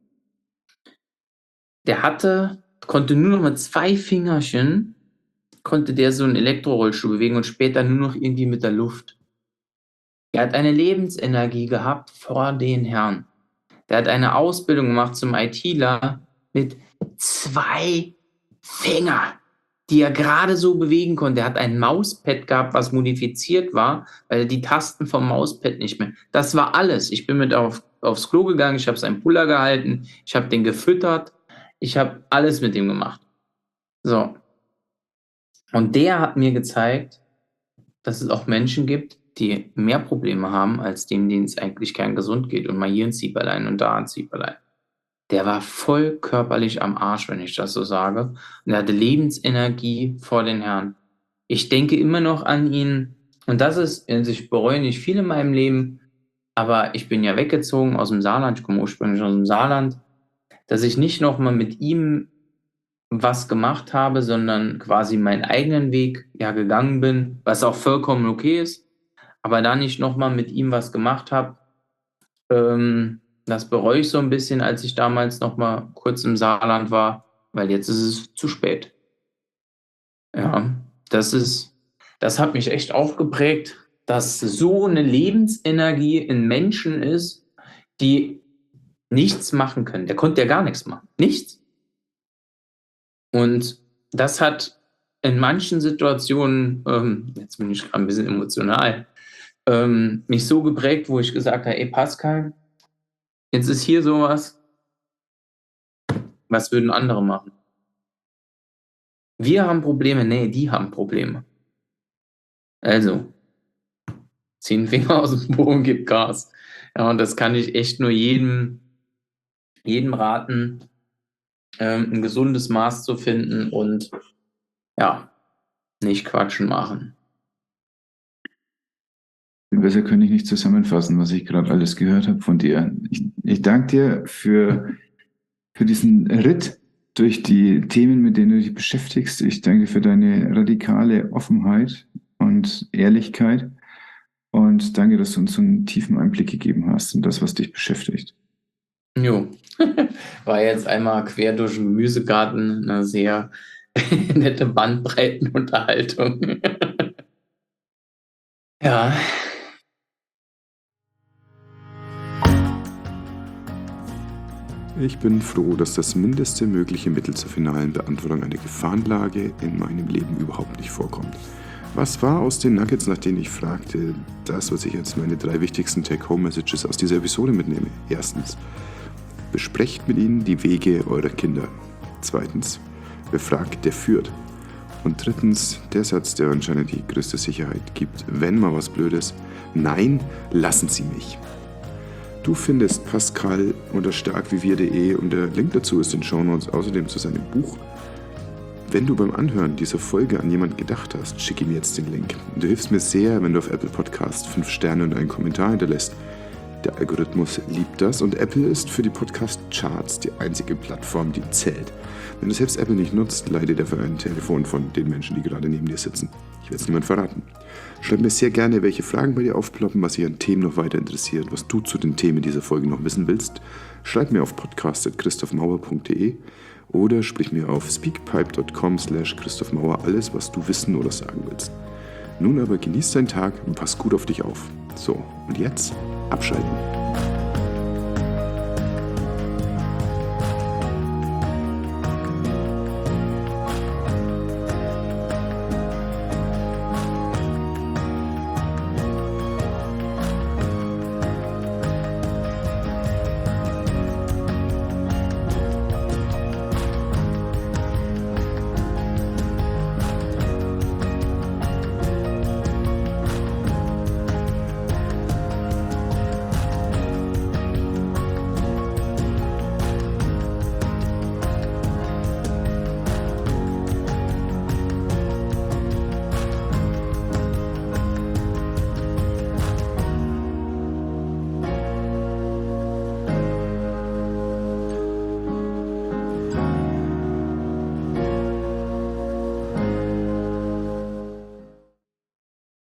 Der hatte, konnte nur noch mit zwei Fingerchen, konnte der so einen Elektrorollstuhl bewegen und später nur noch irgendwie mit der Luft. Er hat eine Lebensenergie gehabt vor den Herren. Der hat eine Ausbildung gemacht zum ITler mit zwei Fingern, die er gerade so bewegen konnte. Er hat ein Mauspad gehabt, was modifiziert war, weil die Tasten vom Mauspad nicht mehr. Das war alles. Ich bin mit auf, aufs Klo gegangen, ich habe seinen Puller gehalten, ich habe den gefüttert, ich habe alles mit ihm gemacht. So. Und der hat mir gezeigt, dass es auch Menschen gibt, die mehr Probleme haben, als dem, denen es eigentlich kerngesund geht. Und mal hier ein Zieperlein und da ein Zieperlein. Der war voll körperlich am Arsch, wenn ich das so sage. Und er hatte Lebensenergie vor den Herren. Ich denke immer noch an ihn. Und das ist, also ich bereue nicht viel in meinem Leben, aber ich bin ja weggezogen aus dem Saarland. Ich komme ursprünglich aus dem Saarland. Dass ich nicht nochmal mit ihm was gemacht habe, sondern quasi meinen eigenen Weg ja gegangen bin, was auch vollkommen okay ist. Aber da nicht nochmal mit ihm was gemacht habe, ähm, das bereue ich so ein bisschen, als ich damals noch mal kurz im Saarland war, weil jetzt ist es zu spät. Ja, das ist das hat mich echt auch geprägt, dass so eine Lebensenergie in Menschen ist, die nichts machen können. Der konnte ja gar nichts machen. Nichts. Und das hat in manchen Situationen, ähm, jetzt bin ich grad 'n bisschen emotional, ähm, mich so geprägt, wo ich gesagt habe: „Ey Pascal, jetzt ist hier so was, was würden andere machen? Wir haben Probleme, ne, die haben Probleme. Also, zieh 'n Finger aus'm Po und gib Gas.“ Ja, und das kann ich echt nur jedem jedem raten, ähm, 'n gesundes Maß zu finden und ja, nicht quatschen machen. Besser könnte ich nicht zusammenfassen, was ich gerade alles gehört habe von dir. Ich, ich danke dir für, für diesen Ritt durch die Themen, mit denen du dich beschäftigst. Ich danke für deine radikale Offenheit und Ehrlichkeit und danke, dass du uns so einen tiefen Einblick gegeben hast in das, was dich beschäftigt. Jo. War jetzt einmal quer durch den Gemüsegarten 'ne sehr nette Bandbreitenunterhaltung. Ja. Ich bin froh, dass das mindeste mögliche Mittel zur finalen Beantwortung einer Gefahrenlage in meinem Leben überhaupt nicht vorkommt. Was war aus den Nuggets, nach denen ich fragte, das, was ich als meine drei wichtigsten Take-Home-Messages aus dieser Episode mitnehme? Erstens, besprecht mit ihnen die Wege eurer Kinder. Zweitens, wer fragt, der führt. Und drittens, der Satz, der anscheinend die größte Sicherheit gibt, wenn mal was Blödes: Nein, lassen Sie mich. Du findest Pascal unter starkwiewir.de und der Link dazu ist in den Shownotes, außerdem zu seinem Buch. Wenn du beim Anhören dieser Folge an jemanden gedacht hast, schick ihm jetzt den Link. Du hilfst mir sehr, wenn du auf Apple Podcast fünf Sterne und einen Kommentar hinterlässt. Der Algorithmus liebt das und Apple ist für die Podcast-Charts die einzige Plattform, die zählt. Wenn du selbst Apple nicht nutzt, leih dir dafür ein Telefon von den Menschen, die gerade neben dir sitzen. Ich werde es niemand verraten. Schreib mir sehr gerne, welche Fragen bei dir aufploppen, was dich an Themen noch weiter interessiert, was du zu den Themen dieser Folge noch wissen willst. Schreib mir auf podcast at christophmauer punkt de oder sprich mir auf speakpipe dot com slash christophmauer alles, was du wissen oder sagen willst. Nun aber genieß deinen Tag und pass gut auf dich auf. So, und jetzt abschalten.